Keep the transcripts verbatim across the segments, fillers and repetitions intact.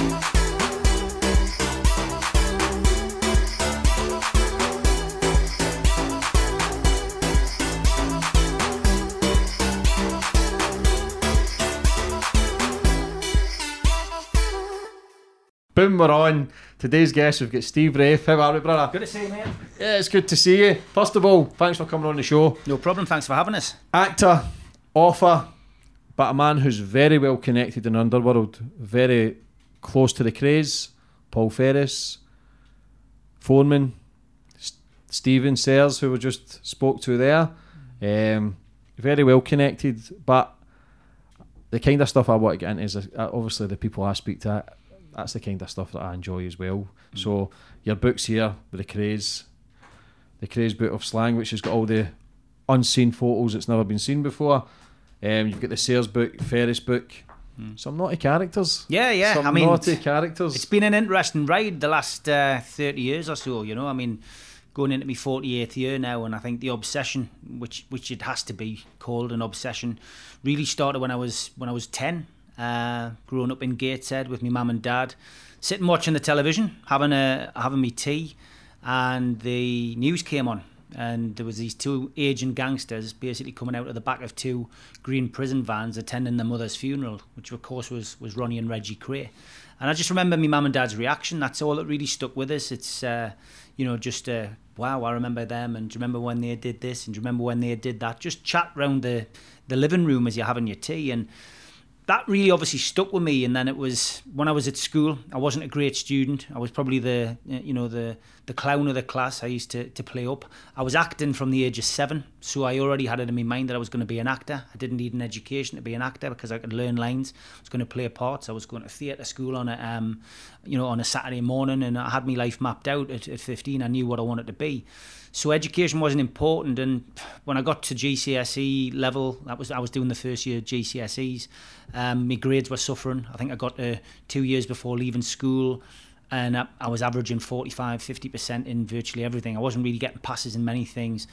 Boom, we're on. Today's guest, we've got Steve Wraith. How are we, brother? Good to see you, mate. Yeah, it's good to see you. First of all, thanks for coming on the show. No problem, thanks for having us. Actor, author, but a man who's very well connected in the underworld, very close to the craze. Paul Ferris, Foreman, S- Stephen Sayers, who we just spoke to there. Um, very well connected, but the kind of stuff I want to get into is uh, obviously the people I speak to. That's the kind of stuff that I enjoy as well. Mm. So your book's here with the Craze, the Craze Book of Slang, which has got all the unseen photos that's never been seen before. Um, you've got the Sayers book, Ferris book, mm. some naughty characters. Yeah, yeah. Some I mean, naughty characters. It's been an interesting ride the last uh, thirty years or so. You know, I mean, going into my forty-eighth year now, and I think the obsession, which which it has to be called an obsession, really started when I was when I was ten. Uh, growing up in Gateshead with my mum and dad, sitting watching the television, having a having me tea, and the news came on, and there was these two aging gangsters basically coming out of the back of two green prison vans attending their mother's funeral, which of course was was Ronnie and Reggie Cray. And I just remember my mum and dad's reaction. That's all that really stuck with us. It's uh, you know just uh, wow, I remember them, and do you remember when they did this, and do you remember when they did that? Just chat round the the living room as you're having your tea. And that really obviously stuck with me. And then it was when I was at school, I wasn't a great student. I was probably the you know the the clown of the class. I used to, to play up. I was acting from the age of seven, so I already had it in my mind that I was going to be an actor. I didn't need an education to be an actor because I could learn lines. I was going to play parts. I was going to theatre school on a um you know on a Saturday morning, and I had my life mapped out at, at fifteen. I knew what I wanted to be. So education wasn't important, and when I got to G C S E level, that was I was doing the first year of G C S Es. Um, my grades were suffering. I think I got uh, two years before leaving school, and I, I was averaging forty-five, fifty percent in virtually everything. I wasn't really getting passes in many things.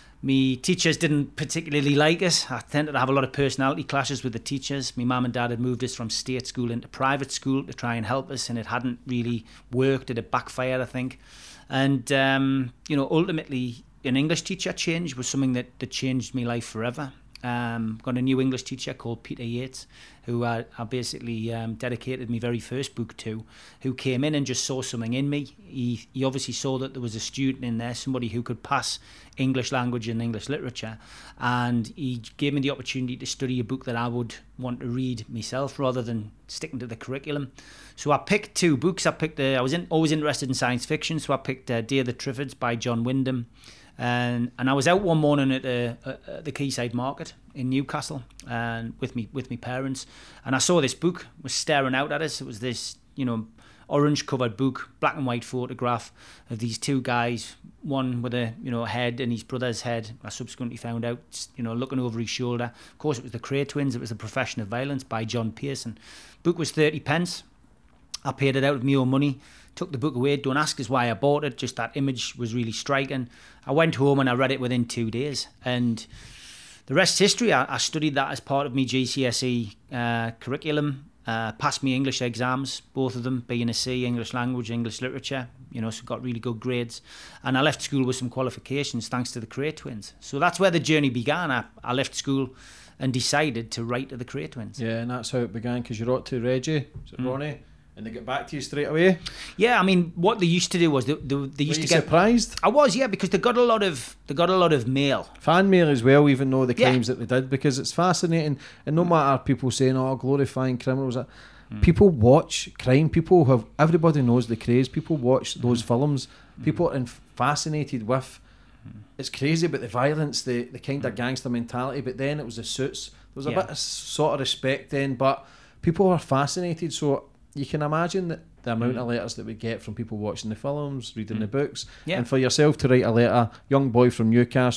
My teachers didn't particularly like us. I tended to have a lot of personality clashes with the teachers. My mum and dad had moved us from state school into private school to try and help us, and it hadn't really worked. It had backfired, I think. And, um, you know, ultimately, an English teacher change was something that, that changed my life forever. Um, got a new English teacher called Peter Yates, who I, I basically um, dedicated my very first book to, who came in and just saw something in me. He, he obviously saw that there was a student in there, somebody who could pass English language and English literature, and he gave me the opportunity to study a book that I would want to read myself rather than sticking to the curriculum. So I picked two books. I picked. Uh, I was in, always interested in science fiction, so I picked uh, Day of the Triffids by John Wyndham, and and I was out one morning at, uh, at the Quayside Market in Newcastle, and with me with my parents, and I saw this book was staring out at us. It was this, you know, orange covered book, black and white photograph of these two guys, one with a you know head and his brother's head. I subsequently found out, you know, looking over his shoulder. Of course, it was the Cray twins. It was The Profession of Violence by John Pearson. Book was thirty pence. I paid it out of my own money, took the book away. Don't ask us why I bought it, just that image was really striking. I went home and I read it within two days. And the rest's history. I, I studied that as part of my G C S E uh, curriculum, uh, passed my English exams, both of them, B and a C, English language, English literature, you know, so got really good grades. And I left school with some qualifications thanks to the Cray twins. So that's where the journey began. I, I left school and decided to write to the Cray twins. Yeah, and that's how it began, because you wrote to Reggie, is it mm. Ronnie? And they get back to you straight away? Yeah, I mean, what they used to do was they, they, they used Were to you get surprised? I was, yeah, because they got a lot of they got a lot of mail, fan mail as well, even though the yeah. crimes that they did, because it's fascinating. And no matter people saying, "Oh, glorifying criminals," mm. people watch crime. People have everybody knows the Craze. People watch those mm. films. Mm. People are fascinated with. Mm. It's crazy about the violence, the the kind mm. of gangster mentality. But then it was the suits. There was a yeah. bit of sort of respect then, but people are fascinated. So you can imagine that the amount mm. of letters that we get from people watching the films, reading mm. the books, yeah. and for yourself to write a letter, young boy from Newcastle,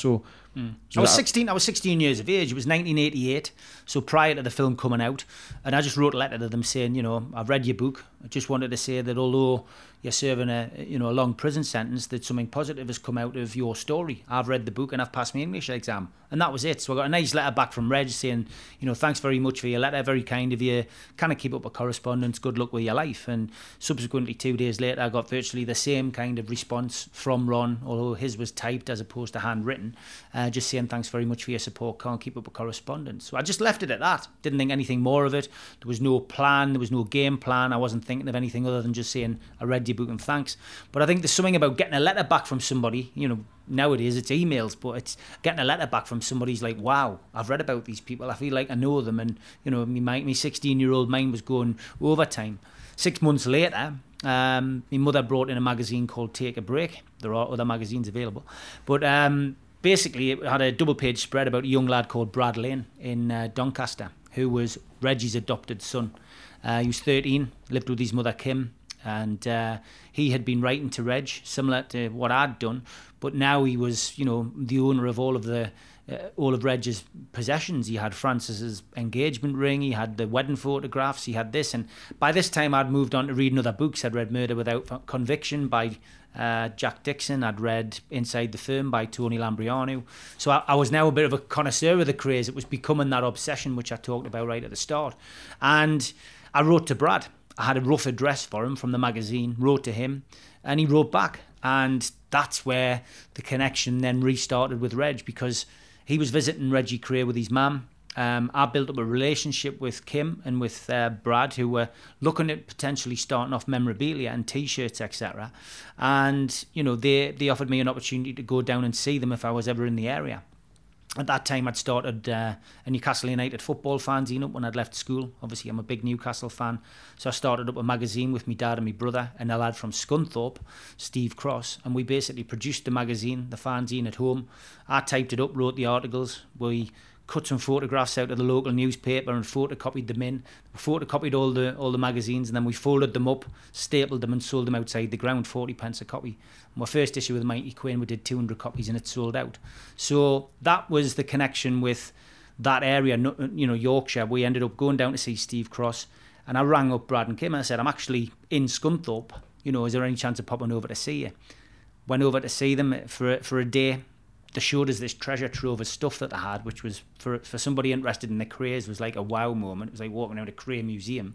Mm. So I was that- sixteen. I was sixteen years of age. It was nineteen eighty-eight, so prior to the film coming out, and I just wrote a letter to them saying, you know, I've read your book. I just wanted to say that although you're serving a, you know, a long prison sentence, that something positive has come out of your story. I've read the book and I've passed my English exam, and that was it. So I got a nice letter back from Reg saying, you know, thanks very much for your letter, very kind of you. Kind of keep up a correspondence. Good luck with your life. And subsequently, two days later, I got virtually the same kind of response from Ron, although his was typed as opposed to handwritten, uh, just saying thanks very much for your support. Can't keep up a correspondence. So I just left it at that. Didn't think anything more of it. There was no plan. There was no game plan. I wasn't thinking of anything other than just saying I read your book and thanks. But I think there's something about getting a letter back from somebody, you know, nowadays it's emails, but it's getting a letter back from somebody's like, wow, I've read about these people. I feel like I know them. And, you know, my, my sixteen-year-old mind was going overtime. Six months later, um, my mother brought in a magazine called Take a Break. There are other magazines available. But um, basically, it had a double-page spread about a young lad called Brad Lane in uh, Doncaster, who was Reggie's adopted son. Uh, he was thirteen, lived with his mother, Kim. And uh, he had been writing to Reg, similar to what I'd done, but now he was, you know, the owner of all of the, uh, all of Reg's possessions. He had Frances's engagement ring, he had the wedding photographs, he had this, and by this time I'd moved on to reading other books. I'd read Murder Without Conviction by uh, Jack Dixon. I'd read Inside the Firm by Tony Lambrianou. So I, I was now a bit of a connoisseur of the craze. It was becoming that obsession which I talked about right at the start, and I wrote to Brad. I had a rough address for him from the magazine, wrote to him, and he wrote back. And that's where the connection then restarted with Reg, because he was visiting Reggie Cray with his mum. Um, I built up a relationship with Kim and with uh, Brad, who were looking at potentially starting off memorabilia and T-shirts, et cetera. And, you know, they, they offered me an opportunity to go down and see them if I was ever in the area. At that time, I'd started uh, a Newcastle United football fanzine up when I'd left school. Obviously, I'm a big Newcastle fan. So I started up a magazine with my dad and my brother and a lad from Scunthorpe, Steve Cross. And we basically produced the magazine, the fanzine at home. I typed it up, wrote the articles. We cut some photographs out of the local newspaper and photocopied them in. We photocopied all the all the magazines, and then we folded them up, stapled them and sold them outside the ground, forty pence a copy. My first issue with Mighty Quinn, we did two hundred copies and it sold out. So that was the connection with that area, you know, Yorkshire. We ended up going down to see Steve Cross, and I rang up Brad and Kim and I said, I'm actually in Scunthorpe, you know, is there any chance of popping over to see you? Went over to see them for for a day. They showed us this treasure trove of stuff that they had, which was, for for somebody interested in the craze, was like a wow moment. It was like walking around a Cray museum.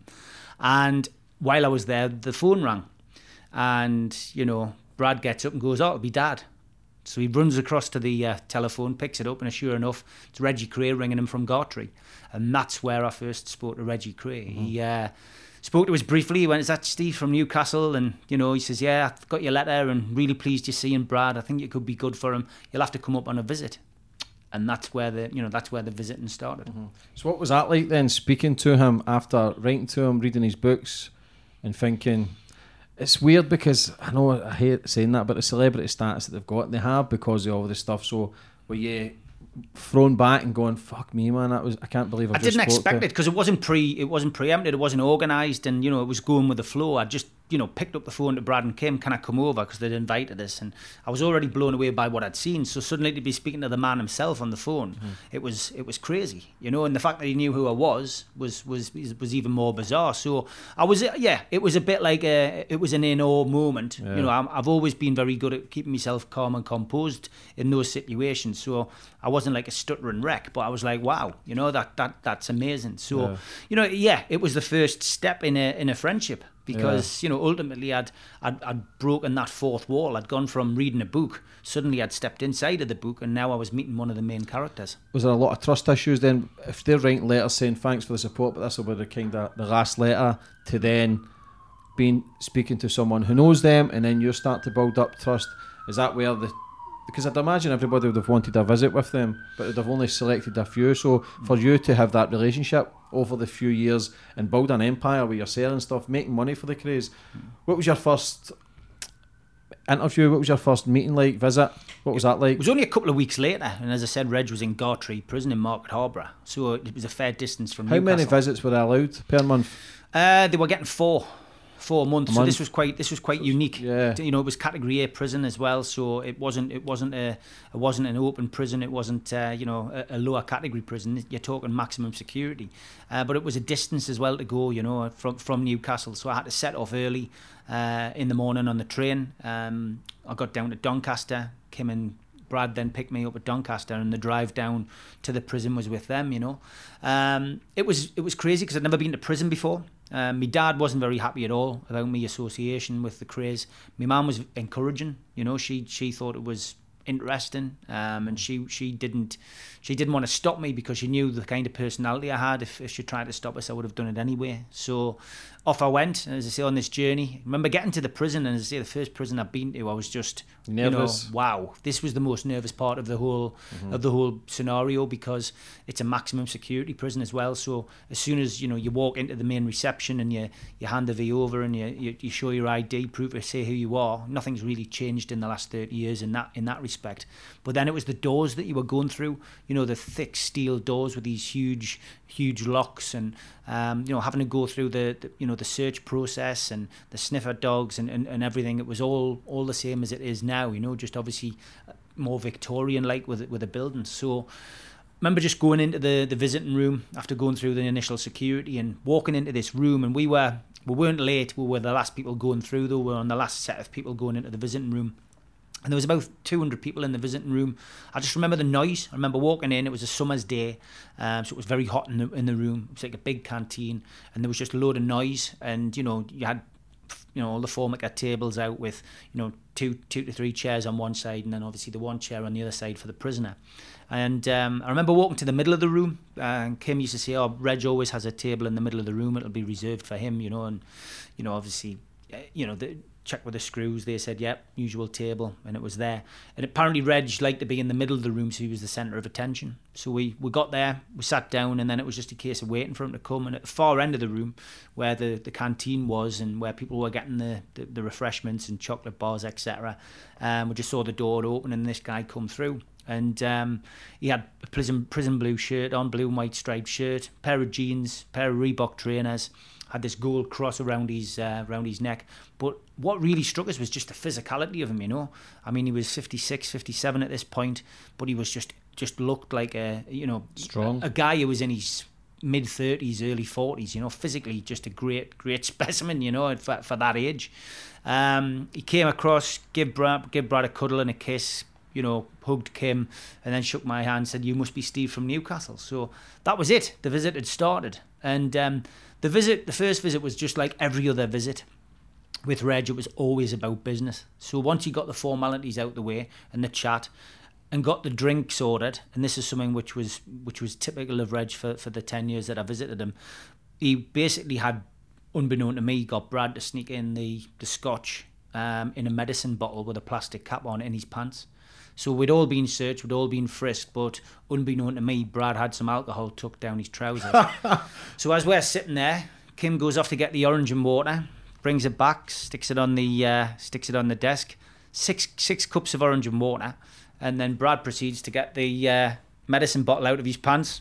And while I was there, the phone rang. And, you know, Brad gets up and goes, oh, it'll be Dad. So he runs across to the uh, telephone, picks it up, and sure enough, it's Reggie Cray ringing him from Gartree. And that's where I first spoke to Reggie Cray. Mm-hmm. He uh, spoke to us briefly. He went, is that Steve from Newcastle? And, you know, he says, yeah, I've got your letter and really pleased you're seeing Brad. I think it could be good for him. You'll have to come up on a visit. And that's where the, you know, that's where the visiting started. Mm-hmm. So what was that like then, speaking to him after writing to him, reading his books and thinking... It's weird because, I know I hate saying that, but the celebrity status that they've got, they have because of all this stuff. So were you thrown back and going, fuck me, man, that was, I can't believe I've I just didn't spoke expect to... it because it wasn't pre it wasn't preempted, it wasn't organised, and you know, it was going with the flow. I just, you know, picked up the phone to Brad and Kim, can I come over, because they'd invited us, and I was already blown away by what I'd seen. So suddenly to be speaking to the man himself on the phone, mm. it was it was crazy, you know. And the fact that he knew who I was was was was even more bizarre. So I was, yeah, it was a bit like a it was an in awe moment. Yeah. You know, I'm, I've always been very good at keeping myself calm and composed in those situations. So I wasn't like a stuttering wreck, but I was like, wow, you know, that that that's amazing. So yeah. you know, yeah, it was the first step in a in a friendship. Because, yeah. you know, ultimately I'd, I'd I'd broken that fourth wall. I'd gone from reading a book, suddenly I'd stepped inside of the book, and now I was meeting one of the main characters. Was there a lot of trust issues then? If they're writing letters saying thanks for the support, but this will be the kind of the last letter to then being speaking to someone who knows them, and then you start to build up trust. Is that where the... Because I'd imagine everybody would have wanted a visit with them, but they'd have only selected a few. So for you to have that relationship over the few years and build an empire where you're selling stuff, making money for the craze, what was your first interview? What was your first meeting like, visit? What was that like? It was only a couple of weeks later, and as I said, Reg was in Gartree prison in Market Harborough, so it was a fair distance from Newcastle. How many visits were they allowed per month? Uh, they were getting four. four months. A so month. this was quite this was quite unique. Yeah. You know, it was category A prison as well, so it wasn't it wasn't a it wasn't an open prison. It wasn't uh, you know a, a lower category prison. You're talking maximum security, uh, but it was a distance as well to go. You know, from from Newcastle, so I had to set off early uh, in the morning on the train. Um, I got down to Doncaster. Kim and Brad then picked me up at Doncaster, and the drive down to the prison was with them. You know, um, it was it was crazy because I'd never been to prison before. Um, my dad wasn't very happy at all about my association with the craze. My mum was encouraging. You know, she she thought it was interesting, um, and she she didn't she didn't want to stop me because she knew the kind of personality I had. If, if she tried to stop us, I would have done it anyway. So off I went, as I say, on this journey. I remember getting to the prison, and as I say, the first prison I've been to, I was just nervous. You know, wow, this was the most nervous part of the whole mm-hmm. of the whole scenario, because it's a maximum security prison as well. So as soon as you know you walk into the main reception and you you hand the V over and you, you you show your I D, proof to say who you are, nothing's really changed in the last thirty years in that in that respect. But then it was the doors that you were going through, you know, the thick steel doors with these huge huge locks, and um, you know, having to go through the, the you know the search process and the sniffer dogs and, and, and everything. It was all all the same as it is now, you know, just obviously more Victorian like with with the buildings. So I remember just going into the, the visiting room after going through the initial security and walking into this room, and we were we weren't late, we were the last people going through though, we were on the last set of people going into the visiting room. And there was about two hundred people in the visiting room. I just remember the noise. I remember walking in. It was a summer's day, um, so it was very hot in the in the room. It was like a big canteen, and there was just a load of noise. And you know, you had you know all the Formica tables out with you know two two to three chairs on one side, and then obviously the one chair on the other side for the prisoner. And um, I remember walking to the middle of the room, and Kim used to say, "Oh, Reg always has a table in the middle of the room. It'll be reserved for him," you know. And you know, obviously, you know the. Checked with the screws, they said, yep, usual table, and it was there. And apparently Reg liked to be in the middle of the room, so he was the centre of attention. So we, we got there, we sat down, and then it was just a case of waiting for him to come. And at the far end of the room, where the, the canteen was and where people were getting the, the, the refreshments and chocolate bars, et cetera, um, we just saw the door open and this guy come through. And um, he had a prison, prison blue shirt on, blue and white striped shirt, pair of jeans, pair of Reebok trainers, had this gold cross around his uh, around his neck. But what really struck us was just the physicality of him, you know. I mean, he was fifty-six, fifty-seven at this point, but he was just just looked like a, you know, strong. A, a guy who was in his mid thirties, early forties, you know, physically just a great, great specimen, you know, for, for that age. Um, he came across, gave Brad, gave Brad a cuddle and a kiss, you know, hugged Kim, and then shook my hand, said, "You must be Steve from Newcastle." So that was it. The visit had started. And um, the visit, the first visit was just like every other visit. With Reg, it was always about business. So once he got the formalities out the way and the chat and got the drinks ordered, and this is something which was which was typical of Reg for, for the ten years that I visited him, he basically had, unbeknown to me, got Brad to sneak in the, the scotch um, in a medicine bottle with a plastic cap on in his pants. So we'd all been searched, we'd all been frisked, but unbeknown to me, Brad had some alcohol tucked down his trousers. So as we're sitting there, Kim goes off to get the orange and water, brings it back, sticks it on the uh, sticks it on the desk, six six cups of orange and water, and then Brad proceeds to get the uh, medicine bottle out of his pants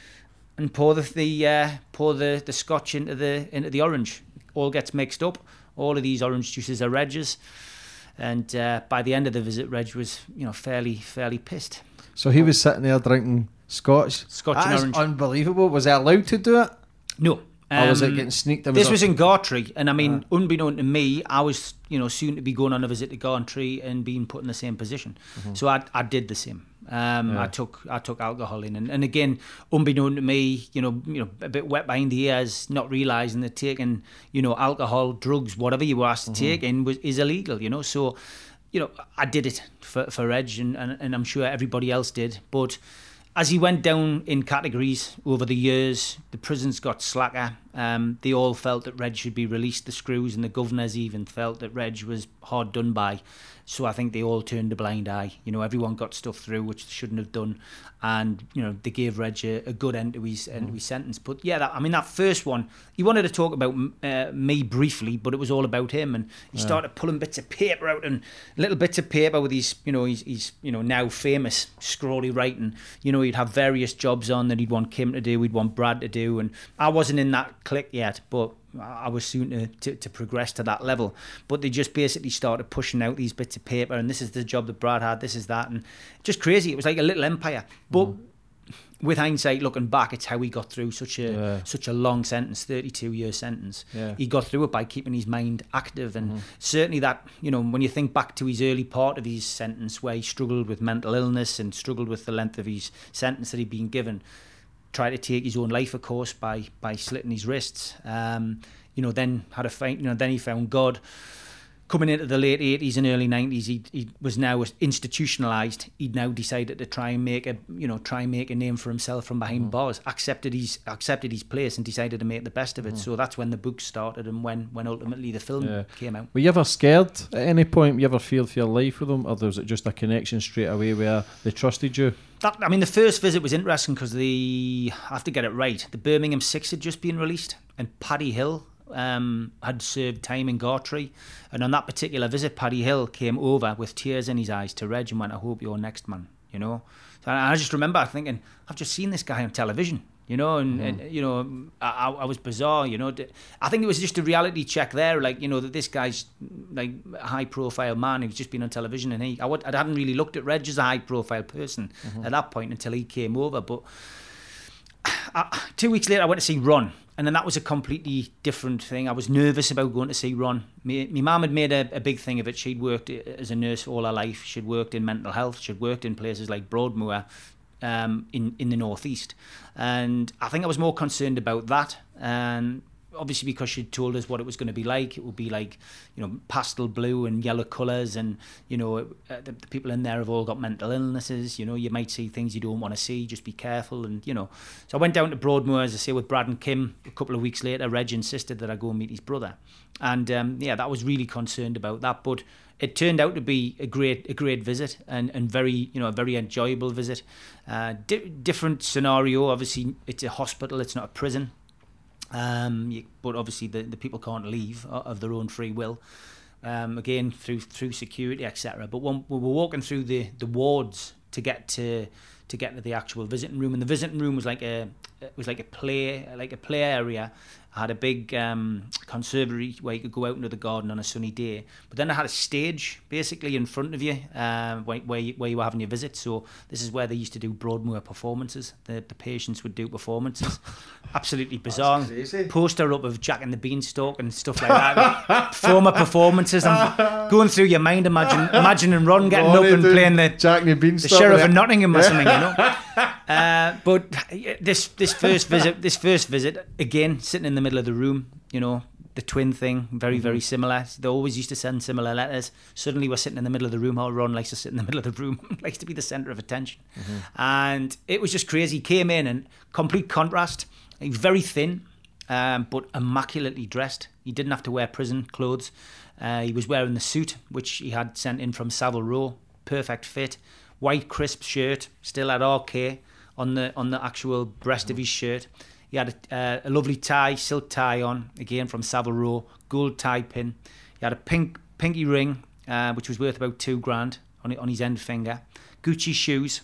and pour the, the uh, pour the, the scotch into the into the orange. All gets mixed up. All of these orange juices are Reg's. And uh, by the end of the visit, Reg was, you know, fairly, fairly pissed. So he was sitting there drinking scotch. Scotch that and is orange. Unbelievable. Was he allowed to do it? No. Um, or was it Um, getting sneaked? There This a- was in Gartree, and I mean, Ah. unbeknown to me, I was, you know, soon to be going on a visit to Gartree and being put in the same position. So I, I did the same. Um, Yeah. I took, I took alcohol in, and, and again, unbeknown to me, you know, you know, a bit wet behind the ears, not realising that taking, you know, alcohol, drugs, whatever you were asked to take in was is illegal. You know, so, you know, I did it for for Reg, and, and and I'm sure everybody else did, but. As he went down in categories over the years, the prisons got slacker. Um, they all felt that Reg should be released, the screws, and the governors even felt that Reg was hard done by. So I think they all turned a blind eye. You know, everyone got stuff through which they shouldn't have done, and you know they gave Reg a, a good end to his end to his sentence. But yeah, that, I mean that first one, he wanted to talk about uh, me briefly, but it was all about him, and he Yeah. started pulling bits of paper out and little bits of paper with his, you know, he's, he's you know now famous scrawly writing. You know, he'd have various jobs on that he'd want Kim to do, he'd want Brad to do, and I wasn't in that clique yet, but I was soon to, to, to progress to that level. But they just basically started pushing out these bits of paper, and this is the job that Brad had, this is that, and just crazy. It was like a little empire. But mm. with hindsight, looking back, it's how he got through such a yeah. such a long sentence, thirty-two year sentence. Yeah. He got through it by keeping his mind active, and mm. certainly that, you know, when you think back to his early part of his sentence where he struggled with mental illness and struggled with the length of his sentence that he'd been given, tried to take his own life, of course, by by slitting his wrists. Um, you know, then had a fight. You know, then he found God. Coming into the late eighties and early nineties, he he was now institutionalized. He'd now decided to try and make a you know try and make a name for himself from behind mm. bars. Accepted his accepted his place and decided to make the best of it. Mm. So that's when the book started and when when ultimately the film yeah. came out. Were you ever scared at any point? Were you ever feared for your life with them, or was it just a connection straight away where they trusted you? That, I mean, the first visit was interesting because the I have to get it right. The Birmingham Six had just been released, and Paddy Hill um, had served time in Gartree, and on that particular visit, Paddy Hill came over with tears in his eyes to Reg and went, "I hope you're next, man." You know, so I just remember thinking, I've just seen this guy on television. You know, and, mm. and you know, I, I was bizarre. You know, I think it was just a reality check there, like, you know, that this guy's like a high-profile man who's just been on television, and he, I, would, I hadn't really looked at Reg as a high-profile person mm-hmm. at that point until he came over. But I, two weeks later, I went to see Ron, and then that was a completely different thing. I was nervous about going to see Ron. My, my mum had made a, a big thing of it. She'd worked as a nurse all her life. She'd worked in mental health. She'd worked in places like Broadmoor. Um, in, in the northeast, and I think I was more concerned about that, and obviously because she'd told us what it was going to be like. It would be like, you know, pastel blue and yellow colours, and you know, uh, the, the people in there have all got mental illnesses. You know, you might see things you don't want to see, just be careful. And you know, so I went down to Broadmoor, as I say, with Brad and Kim. A couple of weeks later, Reg insisted that I go and meet his brother, and um, yeah, that was really concerned about that, but it turned out to be a great, a great visit, and, and very, you know, a very enjoyable visit. Uh, di- different scenario. Obviously, it's a hospital; it's not a prison. Um, you, but obviously, the, the people can't leave of their own free will. Um, again, through through security, et cetera. But when we were walking through the, the wards to get to to get to the actual visiting room, and the visiting room was like a it was like a play like a play area. I had a big um, conservatory where you could go out into the garden on a sunny day. But then I had a stage basically in front of you uh, where, where, you, where you were having your visit. So this is where they used to do Broadmoor performances. The, the patients would do performances. Absolutely bizarre. Poster up of Jack and the Beanstalk and stuff like that. Former performances. I'm going through your mind, imagine, imagining Ron getting up and playing the, Jack and the, Beanstalk, the Sheriff of Nottingham or something, you know. Uh, but this this first visit, this first visit again, sitting in the middle of the room, you know, the twin thing, very mm-hmm. very similar. They always used to send similar letters. Suddenly we're sitting in the middle of the room. Oh, Ron likes to sit in the middle of the room, likes to be the centre of attention, mm-hmm. and it was just crazy. He came in and complete contrast. He was very thin, um, but immaculately dressed. He didn't have to wear prison clothes. Uh, he was wearing the suit which he had sent in from Savile Row, perfect fit, white crisp shirt, still had R K on the on the actual breast mm-hmm. of his shirt. He had a, uh, a lovely tie, silk tie on, again from Savile Row, gold tie pin. He had a pink pinky ring, uh, which was worth about two grand on on his end finger. Gucci shoes,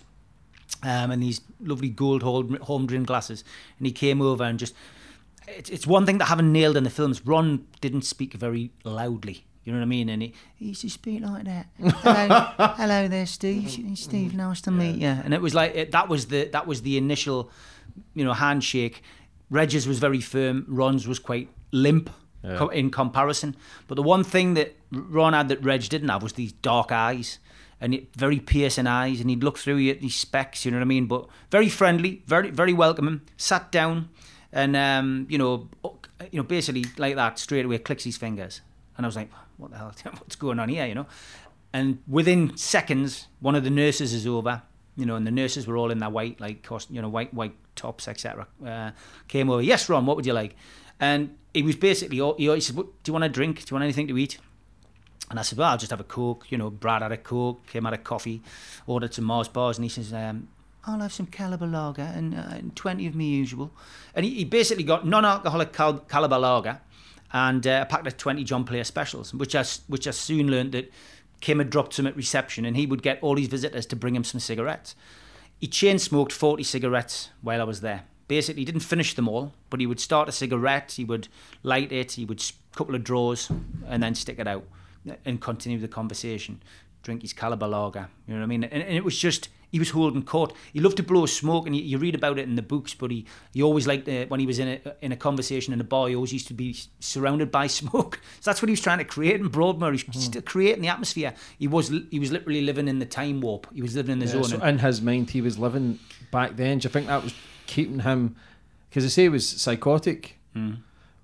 um, and these lovely gold home rimmed glasses. And he came over and just, it's it's one thing that I haven't nailed in the films. Ron didn't speak very loudly. You know what I mean? And he, he used to speak like that. Hello, hello there, Steve. Steve, nice to meet you. And it was like it, that was the that was the initial, you know, handshake. Reg's was very firm. Ron's was quite limp yeah. co- in comparison. But the one thing that Ron had that Reg didn't have was these dark eyes, and it, very piercing eyes. And he'd look through you at these specs. You know what I mean? But very friendly, very very welcoming. Sat down, and um, you know, you know, basically like that, straight away clicks his fingers. And I was like, what the hell, what's going on here, you know? And within seconds, one of the nurses is over, you know, and the nurses were all in their white, like, cost, you know, white white tops, et cetera. Uh, came over, yes, Ron, what would you like? And he was basically, he always said, do you want a drink? Do you want anything to eat? And I said, well, I'll just have a Coke. You know, Brad had a Coke, Kim had a coffee, ordered some Mars bars, and he says, um, I'll have some Caliber Lager and, uh, and twenty of me usual. And he, he basically got non-alcoholic Cal- Caliber Lager, and uh, a packet of twenty John Player specials, which I, which I soon learned that Kim had dropped some at reception, and he would get all his visitors to bring him some cigarettes. He chain smoked forty cigarettes while I was there. basically he didn't finish them all, but he would start a cigarette, he would light it, he would a couple of draws, and then stick it out and continue the conversation. Drink his Caliber lager, you know what I mean? And, and it was just, he was holding court. He loved to blow smoke, and you, you read about it in the books, but he, he always liked, uh, when he was in a, in a conversation in a bar, he always used to be surrounded by smoke. So that's what he was trying to create in Broadmoor. He was mm. creating the atmosphere. He was he was literally living in the time warp. He was living in the yeah, zone. So in his mind, he was living back then. Do you think that was keeping him, because they say he was psychotic. Mm.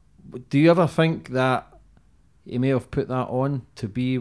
Do you ever think that he may have put that on to be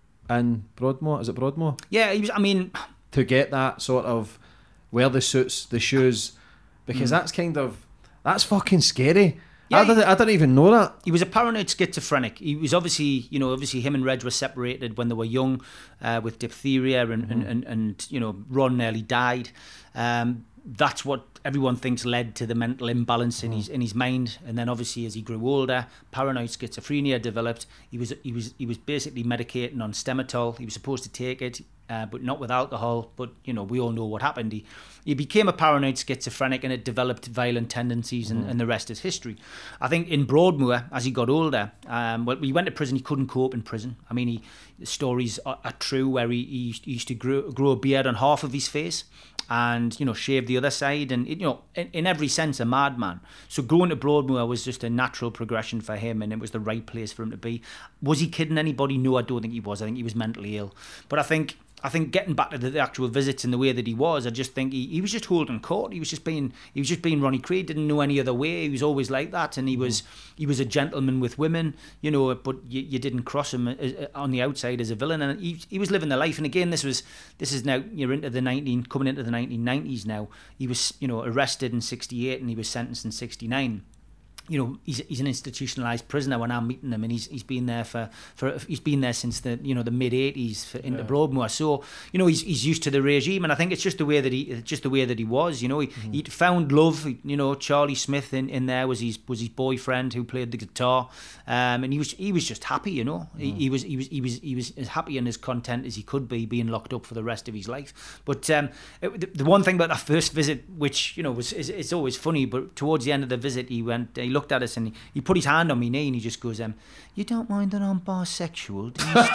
in Broadmoor? Is it Broadmoor? Yeah, he was, I mean... To get that sort of, wear the suits, the shoes, because mm. that's kind of, that's fucking scary. Yeah, I, didn't, I didn't even know that. He was a paranoid schizophrenic. He was obviously, you know, obviously him and Reg were separated when they were young uh, with diphtheria, and, mm-hmm. and, and, and, you know, Ron nearly died. Um, that's what everyone thinks led to the mental imbalance in mm. his in his mind. And then obviously as he grew older, paranoid schizophrenia developed. He was he was he was basically medicating on Stematol. He was supposed to take it, uh, but not with alcohol. But you know, we all know what happened. He he became a paranoid schizophrenic, and it developed violent tendencies, and, mm. and the rest is history. I think in Broadmoor, as he got older, um, well, he went to prison. He couldn't cope in prison. I mean, he the stories are, are true where he, he used, he used to grow, grow a beard on half of his face, and you know, shave the other side, and you know, in, in every sense a madman. So going to Broadmoor was just a natural progression for him, and it was the right place for him to be. Was he kidding anybody? No, I don't think he was. I think he was mentally ill. But I think I think getting back to the, the actual visits and the way that he was, I just think he, he was just holding court. He was just being he was just being Ronnie Creed. Didn't know any other way. He was always like that, and he was he was a gentleman with women, you know. But you, you didn't cross him on the outside as a villain, and he he was living the life. And again, this was this is now you're into the nineteen coming into the nineteen nineties now. He was you know arrested in sixty-eight, and he was sentenced in sixty-nine. You know, he's he's an institutionalized prisoner when I'm meeting him, and he's he's been there for, for he's been there since the you know the mid eighties into yeah. Broadmoor. So you know he's he's used to the regime, and I think it's just the way that he just the way that he was. You know, he, mm-hmm. he found love. You know, Charlie Smith in, in there was his was his boyfriend who played the guitar, um, and he was he was just happy. You know, mm-hmm. he, he was he was he was he was as happy and as content as he could be, being locked up for the rest of his life. But um, it, the, the one thing about that first visit, which you know was is, it's always funny, but towards the end of the visit, he went he looked at us and he, he put his hand on my knee and he just goes, um, "You don't mind that I'm bisexual, do you,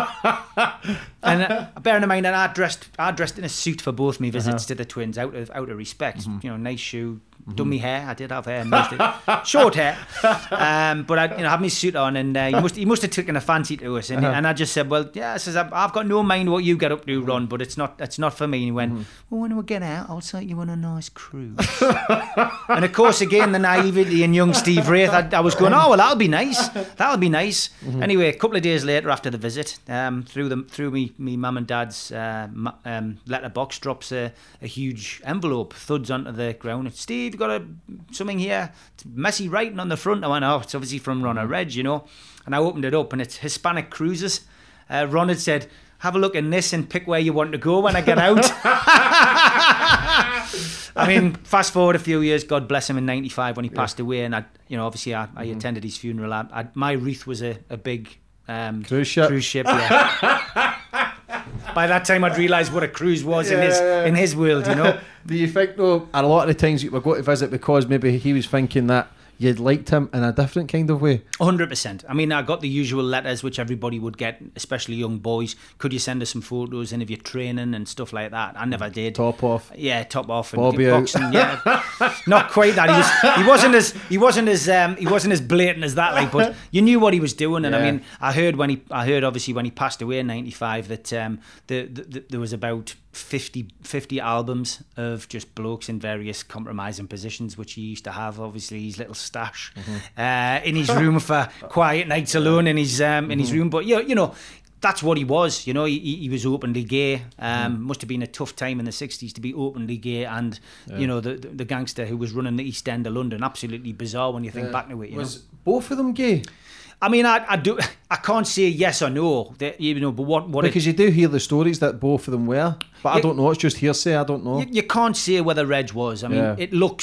Steve?" And uh, bearing in mind that I dressed, I dressed in a suit for both my visits uh-huh. to the twins, out of out of respect. Mm-hmm. You know, nice shoe, mm-hmm. done my hair. I did have hair, most of short hair, um, but I, you know, had my suit on, and uh, he must he must have taken a fancy to us, and, uh-huh. and I just said, "Well, yeah," I says, "I've got no mind what you get up to, Ron, but it's not it's not for me." And he went, mm-hmm. "Well, when we get out, I'll take you on a nice cruise." And of course, again, the naivety in young Steve Wraith, I, I was going, "Oh, well, that'll be nice. That'll be nice." Mm-hmm. Anyway, a couple of days later, after the visit, um, through them through me me mum and dad's uh, um, letterbox drops a, a huge envelope, thuds onto the ground. "Steve, you got a something here? It's messy writing on the front." I went, "Oh, it's obviously from Ron or Reg, you know." And I opened it up, and it's Hispanic Cruises. Uh, Ron had said, "Have a look in this and pick where you want to go when I get out." I mean, fast forward a few years, God bless him, in ninety-five when he yeah. passed away, and I, you know, obviously I, I mm-hmm. attended his funeral. I, I, my wreath was a, a big um, cruise ship. Cruise ship, yeah. By that time, I'd realised what a cruise was yeah, in his yeah. in his world, you know. Do you think though? A lot of the times you were going to visit because maybe he was thinking that you'd liked him in a different kind of way? one hundred percent. I mean, I got the usual letters which everybody would get, especially young boys. "Could you send us some photos and of your training and stuff like that?" I never did. Top off. Yeah, top off. And Bobby boxing, out. Yeah. Not quite that. He was. He wasn't as. He wasn't as. Um, he wasn't as blatant as that. Like, but you knew what he was doing. And yeah. I mean, I heard when he. I heard obviously when he passed away in ninety-five that um, the, the, the there was about fifty, fifty albums of just blokes in various compromising positions, which he used to have. Obviously, his little stash mm-hmm. uh, in his room for quiet nights alone in his um, in mm-hmm. his room. But you know, you know, that's what he was. You know, he, he was openly gay. Um, mm. Must have been a tough time in the sixties to be openly gay, and yeah. you know, the, the the gangster who was running the East End of London. Absolutely bizarre when you think yeah. back to it. You was know? Both of them gay? I mean, I, I do. I can't say yes or no. That, you know, but what? what because it, you do hear the stories that both of them were, but you, I don't know. It's just hearsay. I don't know. You, you can't say whether Reg was. I mean, yeah. it looks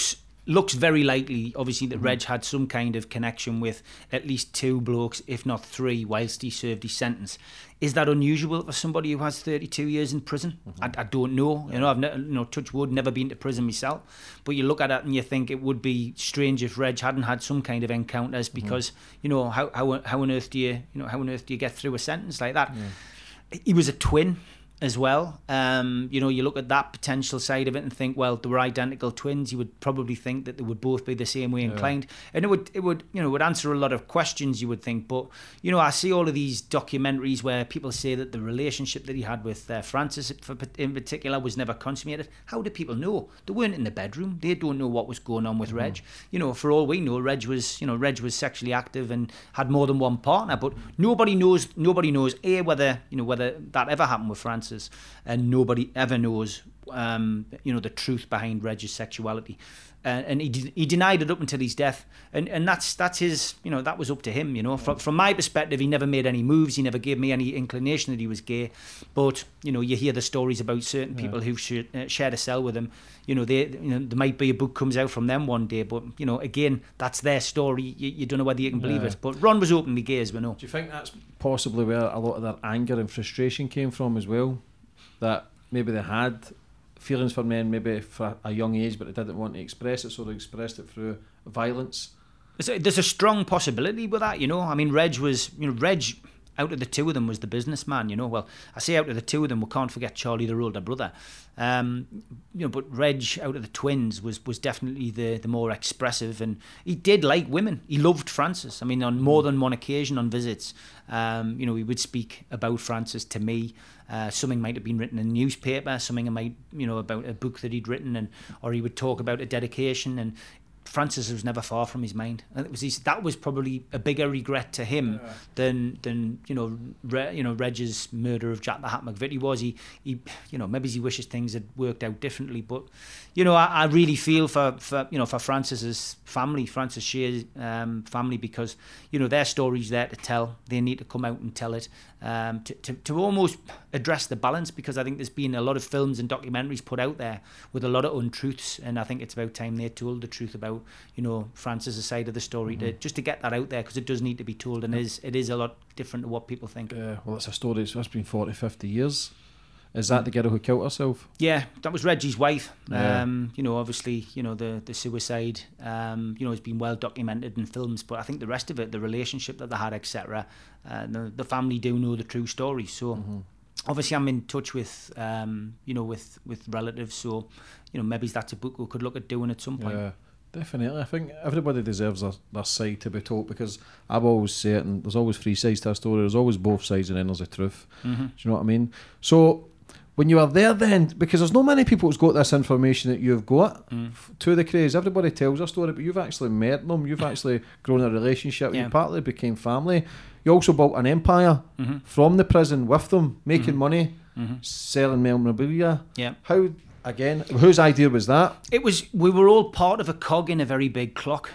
looks very likely, obviously, that mm-hmm. Reg had some kind of connection with at least two blokes, if not three, whilst he served his sentence. Is that unusual for somebody who has thirty-two years in prison? Mm-hmm. I, I don't know. Yeah. You know, I've ne- you know, touch wood, never been to prison myself. But you look at it and you think it would be strange if Reg hadn't had some kind of encounters, because mm-hmm. you know how how how on earth do you you know how on earth do you get through a sentence like that? Yeah. He was a twin as well. Um, you know, you look at that potential side of it and think, well, they were identical twins. You would probably think that they would both be the same way inclined, yeah. and it would, it would, you know, would answer a lot of questions. You would think, but you know, I see all of these documentaries where people say that the relationship that he had with uh, Frances, in particular, was never consummated. How do people know? They weren't in the bedroom. They don't know what was going on with mm-hmm. Reg. You know, for all we know, Reg was, you know, Reg was sexually active and had more than one partner. But nobody knows. Nobody knows a whether you know whether that ever happened with Frances. And nobody ever knows, um, you know, the truth behind Reg's sexuality, uh, and he de- he denied it up until his death, and and that's that's his, you know, that was up to him, you know. From from my perspective, he never made any moves, he never gave me any inclination that he was gay, but you know, you hear the stories about certain yeah. people who sh- uh, shared a cell with him. You know, they, you know, there might be a book comes out from them one day, but you know, again, that's their story. You, you don't know whether you can believe yeah. it. But Ron was openly gay, as we know. Do you think that's possibly where a lot of their anger and frustration came from as well? That maybe they had feelings for men, maybe for a young age, but they didn't want to express it, so they expressed it through violence. There's a, there's a strong possibility with that, you know. I mean, Reg was, you know, Reg, out of the two of them, was the businessman, you know. Well, I say out of the two of them, we can't forget Charlie, their older brother. Um, you know, but Reg, out of the twins, was was definitely the the more expressive, and he did like women. He loved Frances. I mean, on more than one occasion on visits, um, you know, he would speak about Frances to me. Uh, something might have been written in a newspaper, something might, you know, about a book that he'd written, and or he would talk about a dedication, and Frances was never far from his mind. And it was his, that was probably a bigger regret to him yeah. than than you know Re, you know Reg's murder of Jack the Hat McVitie was. He he you know maybe he wishes things had worked out differently, but you know I, I really feel for, for you know for Frances's family, Frances Shear's um, family, because you know their story's there to tell. They need to come out and tell it, um, to, to to almost address the balance, because I think there's been a lot of films and documentaries put out there with a lot of untruths, and I think it's about time they told the truth about, you know, Frances' side of the story, mm-hmm. to just to get that out there, because it does need to be told, and it is, it is a lot different to what people think. Uh, well, it's a story, it's been forty, fifty years. Is that the girl who killed herself? Yeah, that was Reggie's wife. Yeah. Um, you know, obviously, you know, the, the suicide, um, you know, has been well documented in films, but I think the rest of it, the relationship that they had, et cetera, uh, the, the family do know the true story. So, mm-hmm. obviously, I'm in touch with, um, you know, with, with relatives. So, you know, maybe that's a book we could look at doing at some point. Yeah. Definitely. I think everybody deserves their, their side to be told, because I've always say it, and there's always three sides to a story, there's always both sides, and then there's the truth. Mm-hmm. Do you know what I mean? So when you were there then, because there's not many people who's got this information that you've got, mm. to the craze, everybody tells a story, but you've actually met them, you've actually grown a relationship, yeah. you partly became family, you also built an empire mm-hmm. from the prison with them, making mm-hmm. money, mm-hmm. selling memorabilia. Yeah. How... Again, whose idea was that? It was, we were all part of a cog in a very big clock.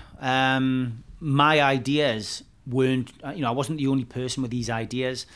Um, my ideas weren't, you know, I wasn't the only person with these ideas.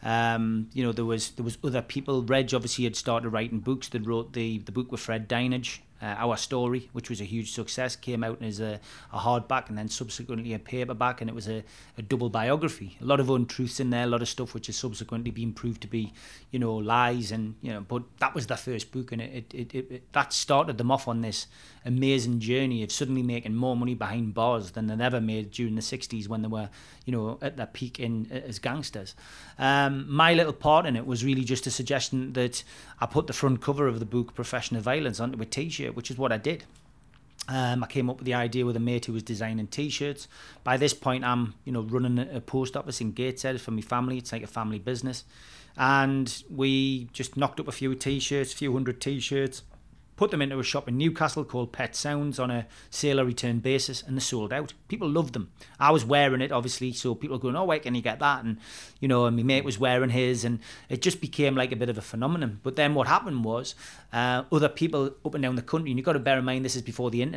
Um, you know, there was there was other people. Reg obviously had started writing books. They wrote the, the book with Fred Dinage, uh, Our Story, which was a huge success, came out as a, a hardback and then subsequently a paperback, and it was a, a double biography. A lot of untruths in there, a lot of stuff which has subsequently been proved to be, you know, lies, and you know, but that was their first book, and it it, it, it that started them off on this amazing journey of suddenly making more money behind bars than they'd ever made during the sixties when they were, you know, at their peak in as gangsters. Um, my little part in it was really just a suggestion that I put the front cover of the book Professional Violence onto a t-shirt, which is what I did. Um, I came up with the idea with a mate who was designing t-shirts. By this point, I'm, you know, running a post office in Gateshead for my family. It's like a family business. And we just knocked up a few t-shirts, a few hundred t-shirts, put them into a shop in Newcastle called Pet Sounds on a sale or return basis, and they sold out. People loved them. I was wearing it, obviously, so people were going, oh, where can you get that? And, you know, and my mate was wearing his, and it just became like a bit of a phenomenon. But then what happened was uh, other people up and down the country, and you've got to bear in mind this is before the internet,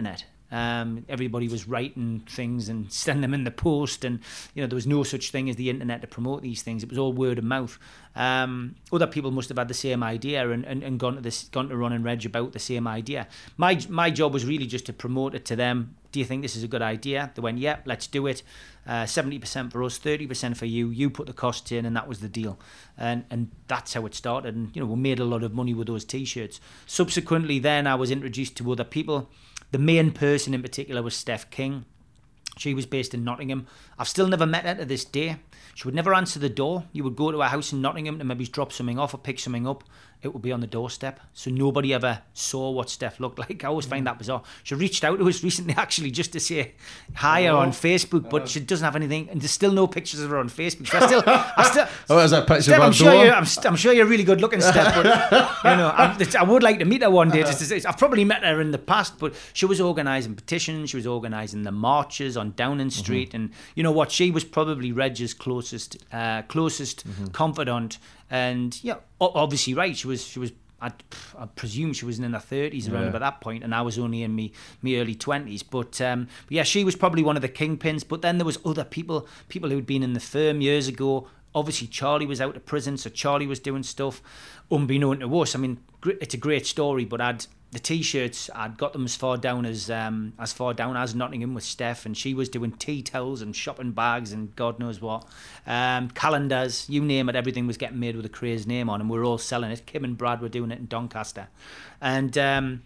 Um, everybody was writing things and sending them in the post, and you know there was no such thing as the internet to promote these things. It was all word of mouth. Um, other people must have had the same idea and, and, and gone to this, gone to Ron and Reg about the same idea. My my job was really just to promote it to them. Do you think this is a good idea? They went, yeah, let's do it. Uh, seventy percent for us, thirty percent for you. You put the costs in, and that was the deal. And and that's how it started. And you know, we made a lot of money with those T-shirts. Subsequently, then I was introduced to other people. The main person in particular was Steph King. She was based in Nottingham. I've still never met her to this day. She would never answer the door. You would go to her house in Nottingham to maybe drop something off or pick something up. It would be on the doorstep. So nobody ever saw what Steph looked like. I always find that bizarre. She reached out to us recently, actually, just to say hi oh, on Facebook, but oh. she doesn't have anything, and there's still no pictures of her on Facebook. So I still, I still. Oh, is that picture Steph, of her I'm sure door? you're, I'm, I'm sure you're really good looking, Steph. But you know, I, I would like to meet her one day. Just to say, I've probably met her in the past, but she was organising petitions. She was organising the marches on Downing Street, mm-hmm. and you know what? She was probably Reg's closest, uh, closest mm-hmm. confidant, and yeah, obviously right. She was, she was. I, I presume she was in her thirties around yeah. about that point, and I was only in me me early twenties. But, um, but yeah, she was probably one of the kingpins. But then there was other people, people who'd been in the firm years ago. Obviously, Charlie was out of prison, so Charlie was doing stuff unbeknown to us. I mean, it's a great story, but I'd the T-shirts, I'd got them as far down as um, as far down as Nottingham with Steph, and she was doing tea towels and shopping bags and God knows what. Um, calendars, you name it, everything was getting made with a Craze name on, and we were all selling it. Kim and Brad were doing it in Doncaster. And um,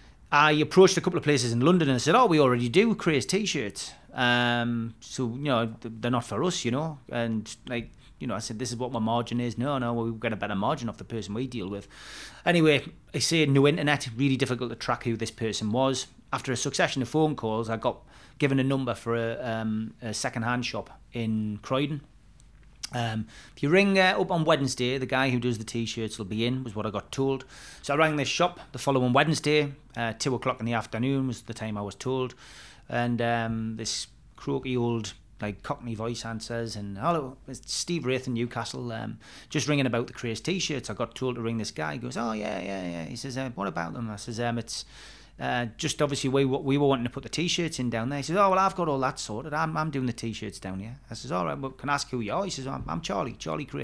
I approached a couple of places in London and I said, oh, we already do Craze T-shirts. Um, so, you know, they're not for us, you know. And, like, you know, I said, this is what my margin is. No, no, well, we've got a better margin off the person we deal with. Anyway, I say no internet, really difficult to track who this person was. After a succession of phone calls, I got given a number for a, um, a second-hand shop in Croydon. Um, if you ring uh, up on Wednesday, the guy who does the T-shirts will be in, was what I got told. So I rang this shop the following Wednesday, uh, two o'clock in the afternoon was the time I was told. And um, this croaky old like Cockney voice answers, and hello, it's Steve Wraith in Newcastle, um, just ringing about the Craze T-shirts. I got told to ring this guy. He goes, oh yeah, yeah, yeah. He says, uh, what about them? I says, um, it's uh, just obviously we, we were wanting to put the T-shirts in down there. He says, oh well, I've got all that sorted. I'm I'm doing the T-shirts down here. I says, all right, well, can I ask who you are? He says, I'm, I'm Charlie, Charlie Cray.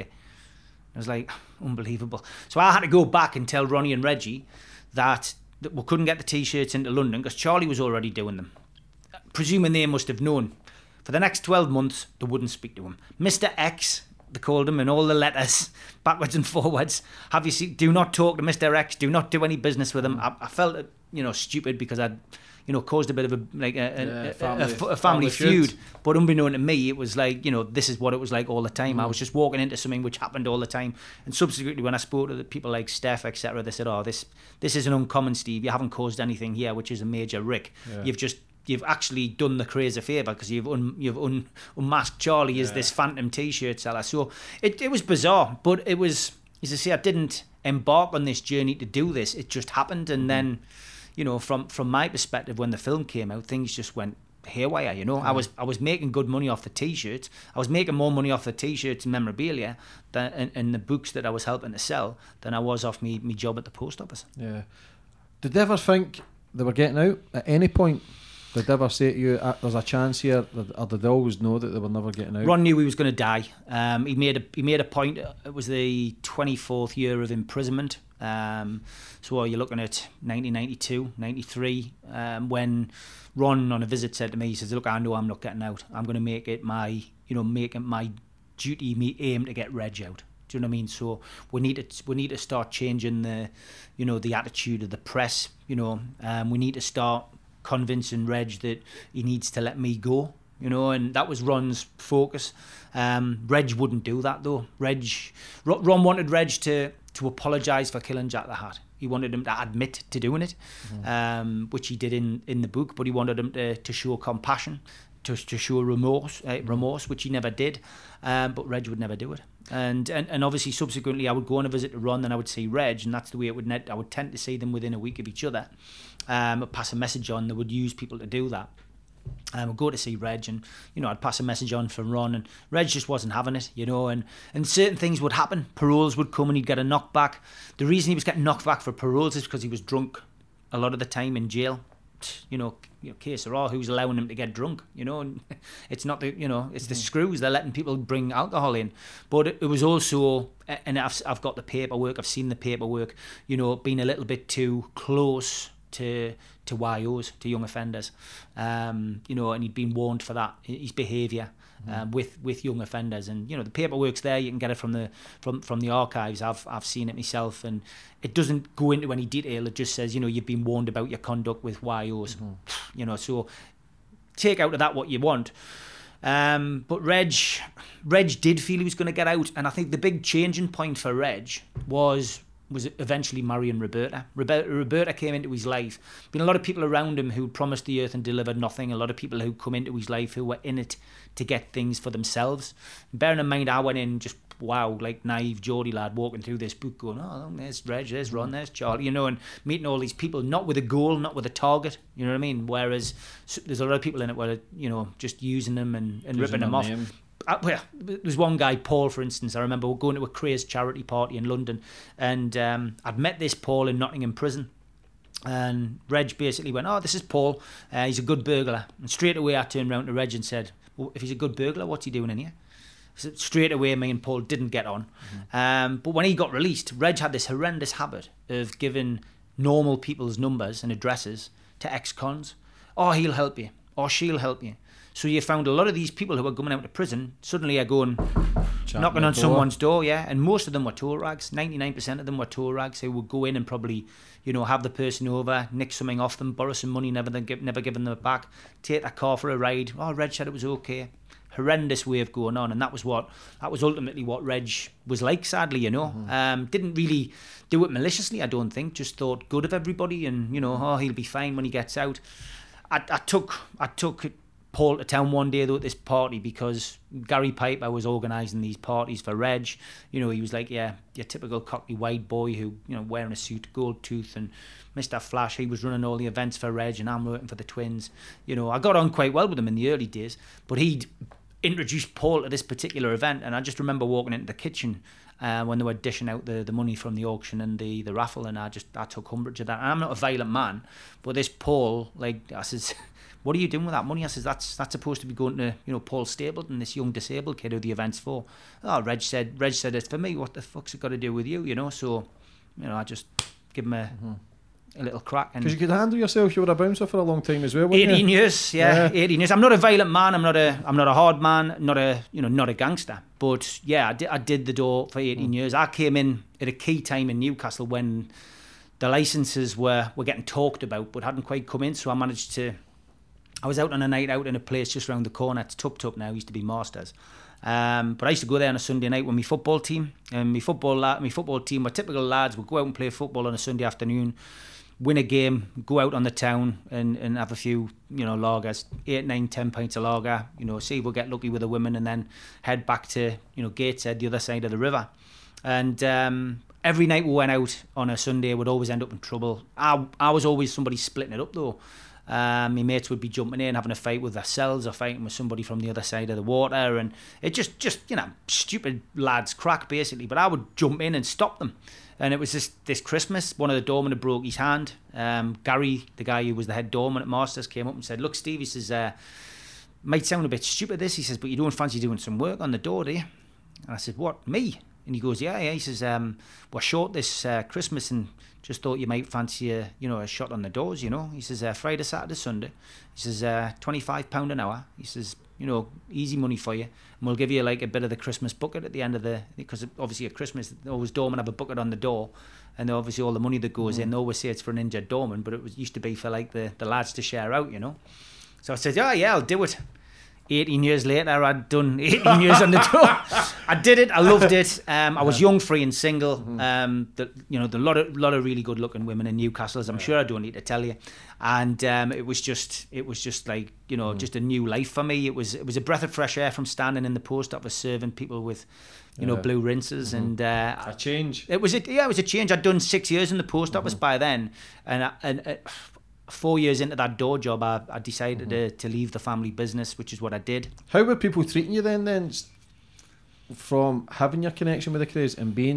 I was like, unbelievable. So I had to go back and tell Ronnie and Reggie that, that we couldn't get the T-shirts into London because Charlie was already doing them. Presuming they must have known. For the next twelve months, they wouldn't speak to him. Mister X, they called him in all the letters, backwards and forwards. Have you seen? Do not talk to Mister X. Do not do any business with him. I, I felt, you know, stupid because I'd, you know, caused a bit of a like a, yeah, a, family, a, a, a family, family feud. feud. But unbeknown to me, it was like, you know, this is what it was like all the time. Mm. I was just walking into something which happened all the time. And subsequently, when I spoke to the people like Steph, et cetera, they said, "Oh, this this is an uncommon, Steve. You haven't caused anything here, which is a major rick. Yeah. You've just." You've actually done the Craze a favour because you've un, you've un, unmasked Charlie yeah. as this phantom T-shirt seller. So it, it was bizarre, but it was, as I say, I didn't embark on this journey to do this. It just happened, and mm-hmm. then, you know, from from my perspective, when the film came out, things just went haywire. You know, mm-hmm. I was I was making good money off the T-shirts. I was making more money off the T-shirts and memorabilia than and, and the books that I was helping to sell than I was off me me job at the post office. Yeah. Did they ever think they were getting out at any point? Did they ever say to you, uh, there's a chance here, or did they always know that they were never getting out? Ron knew he was going to die. Um, he made a he made a point. It was the twenty-fourth year of imprisonment. Um, so you're looking at nineteen ninety-two, ninety-three, um, when Ron on a visit said to me, he says, look, I know I'm not getting out. I'm going to make it my, you know, make it my duty, me aim to get Reg out. Do you know what I mean? So we need to we need to start changing the, you know, the attitude of the press. You know, um, we need to start convincing Reg that he needs to let me go, you know, and that was Ron's focus. Um, Reg wouldn't do that though. Reg, Ron wanted Reg to to apologise for killing Jack the Hat. He wanted him to admit to doing it, mm-hmm. um, which he did in, in the book, but he wanted him to, to show compassion, to, to show remorse, uh, remorse, which he never did, um, but Reg would never do it. And, and and obviously subsequently I would go on a visit to Ron, then I would see Reg, and that's the way it would net. I would tend to see them within a week of each other. Um, I'd pass a message on. They would use people to do that. Um, I'd go to see Reg, and you know I'd pass a message on from Ron, and Reg just wasn't having it, you know. And and certain things would happen. Paroles would come, and he'd get a knockback. The reason he was getting knocked back for paroles is because he was drunk a lot of the time in jail. you know, you know, K Sarah, who's allowing them to get drunk, you know, and it's not the, you know, it's mm-hmm. the screws, they're letting people bring alcohol in. But it, it was also, and I've, I've got the paperwork, I've seen the paperwork, you know, being a little bit too close to to Y Os, to young offenders, um, you know, and he'd been warned for that, his behaviour. Um, with with young offenders, and you know the paperwork's there. You can get it from the from from the archives. I've I've seen it myself, and it doesn't go into any detail. It just says, you know, you've been warned about your conduct with Y Os. Mm-hmm. You know, so take out of that what you want. Um, but Reg, Reg did feel he was going to get out, and I think the big changing point for Reg was was eventually marrying Roberta. Roberta. Roberta came into his life. Been a lot of people around him who promised the earth and delivered nothing. A lot of people who come into his life who were in it to get things for themselves. Bearing in mind, I went in just, wow, like naive Geordie lad walking through this book going, oh, there's Reg, there's Ron, there's Charlie, you know, and meeting all these people, not with a goal, not with a target, you know what I mean? Whereas there's a lot of people in it where, you know, just using them and, and ripping them off. Name. I, well, there's one guy, Paul, for instance. I remember going to a crazed charity party in London, and um, I'd met this Paul in Nottingham prison, and Reg basically went, oh, this is Paul, uh, he's a good burglar. And straight away I turned around to Reg and said, well, if he's a good burglar, what's he doing in here? So straight away me and Paul didn't get on. Mm-hmm. Um, but when he got released, Reg had this horrendous habit of giving normal people's numbers and addresses to ex-cons. Oh, he'll help you, or she'll help you. So you found a lot of these people who are coming out of prison suddenly are going, Chatting knocking on door. someone's door, yeah. And most of them were toll rags. ninety-nine percent of them were toll rags who would go in and probably, you know, have the person over, nick something off them, borrow some money, never give, never giving them it back, take their car for a ride. Oh, Reg said it was okay. Horrendous way of going on, and that was what that was ultimately what Reg was like. Sadly, you know, mm-hmm. um, didn't really do it maliciously. I don't think. Just thought good of everybody, and you know, oh, he'll be fine when he gets out. I, I took, I took. Paul to town one day though at this party because Gary Piper was organising these parties for Reg. You know, he was like, yeah, your typical cockney white boy who, you know, wearing a suit, gold tooth, and Mister Flash. He was running all the events for Reg, and I'm working for the Twins. You know, I got on quite well with him in the early days, but he'd introduced Paul to this particular event, and I just remember walking into the kitchen uh, when they were dishing out the, the money from the auction and the, the raffle, and I just I took umbrage of that. And I'm not a violent man, but this Paul, like, I says, what are you doing with that money? I says, that's that's supposed to be going to, you know, Paul Stapleton, this young disabled kid who the event's for. Oh, Reg said, Reg said, it's for me. What the fuck's it got to do with you, you know? So, you know, I just give him a, mm-hmm. a little crack. Because you could handle yourself. You were a bouncer for a long time as well, weren't eighteen you? years, yeah, yeah, eighteen years. I'm not a violent man. I'm not a, I'm not a hard man. Not a, you know, not a gangster. But yeah, I did, I did the door for eighteen mm. years. I came in at a key time in Newcastle when the licences were were getting talked about, but hadn't quite come in. So I managed to. I was out on a night out in a place just round the corner. It's Tup Tup now. It used to be Masters. Um, but I used to go there on a Sunday night with my football team. And my football la- my football team were typical lads. Would go out and play football on a Sunday afternoon, win a game, go out on the town and, and have a few, you know, lagers, eight, nine, ten pints of lager. You know, see if we'll get lucky with the women, and then head back to, you know, Gateshead, the other side of the river. And um, every night we went out on a Sunday, we'd always end up in trouble. I I was always somebody splitting it up though. Um, my mates would be jumping in, having a fight with themselves or fighting with somebody from the other side of the water, and it just, just you know, stupid lads crack basically. But I would jump in and stop them. And it was this this Christmas, one of the doormen had broke his hand. Um, Gary, the guy who was the head doorman at Masters, came up and said, "Look, Steve," he says, uh, "might sound a bit stupid this," he says, "but you don't fancy doing some work on the door, do you?" And I said, "What, me?" And he goes, "Yeah, yeah." He says, um, "We're short this uh, Christmas and just thought you might fancy a, you know, a shot on the doors, you know." He says, uh, "Friday, Saturday, Sunday." He says, uh, twenty-five pounds an hour. He says, "You know, easy money for you. And we'll give you like a bit of the Christmas bucket at the end of the," because obviously at Christmas, always doormen have a bucket on the door. And obviously all the money that goes mm. in, they always say it's for an injured doorman, but it was used to be for like the, the lads to share out, you know. So I said, "Yeah, yeah, I'll do it." eighteen years later, I'd done eighteen years on the door. I did it. I loved it. Um, I was young, free, and single. Mm-hmm. Um, the, you know, the lot of lot of really good looking women in Newcastle, as I'm yeah. sure I don't need to tell you. And um, it was just, it was just like, you know, mm. just a new life for me. It was, it was a breath of fresh air from standing in the post office serving people with, you yeah. know, blue rinses mm-hmm. and uh, a change. It was a, yeah, it was a change. I'd done six years in the post office mm-hmm. by then, and I, and. Uh, Four years into that door job, I, I decided mm-hmm. to, to leave the family business, which is what I did. How were people treating you then, then, from having your connection with the Krays and being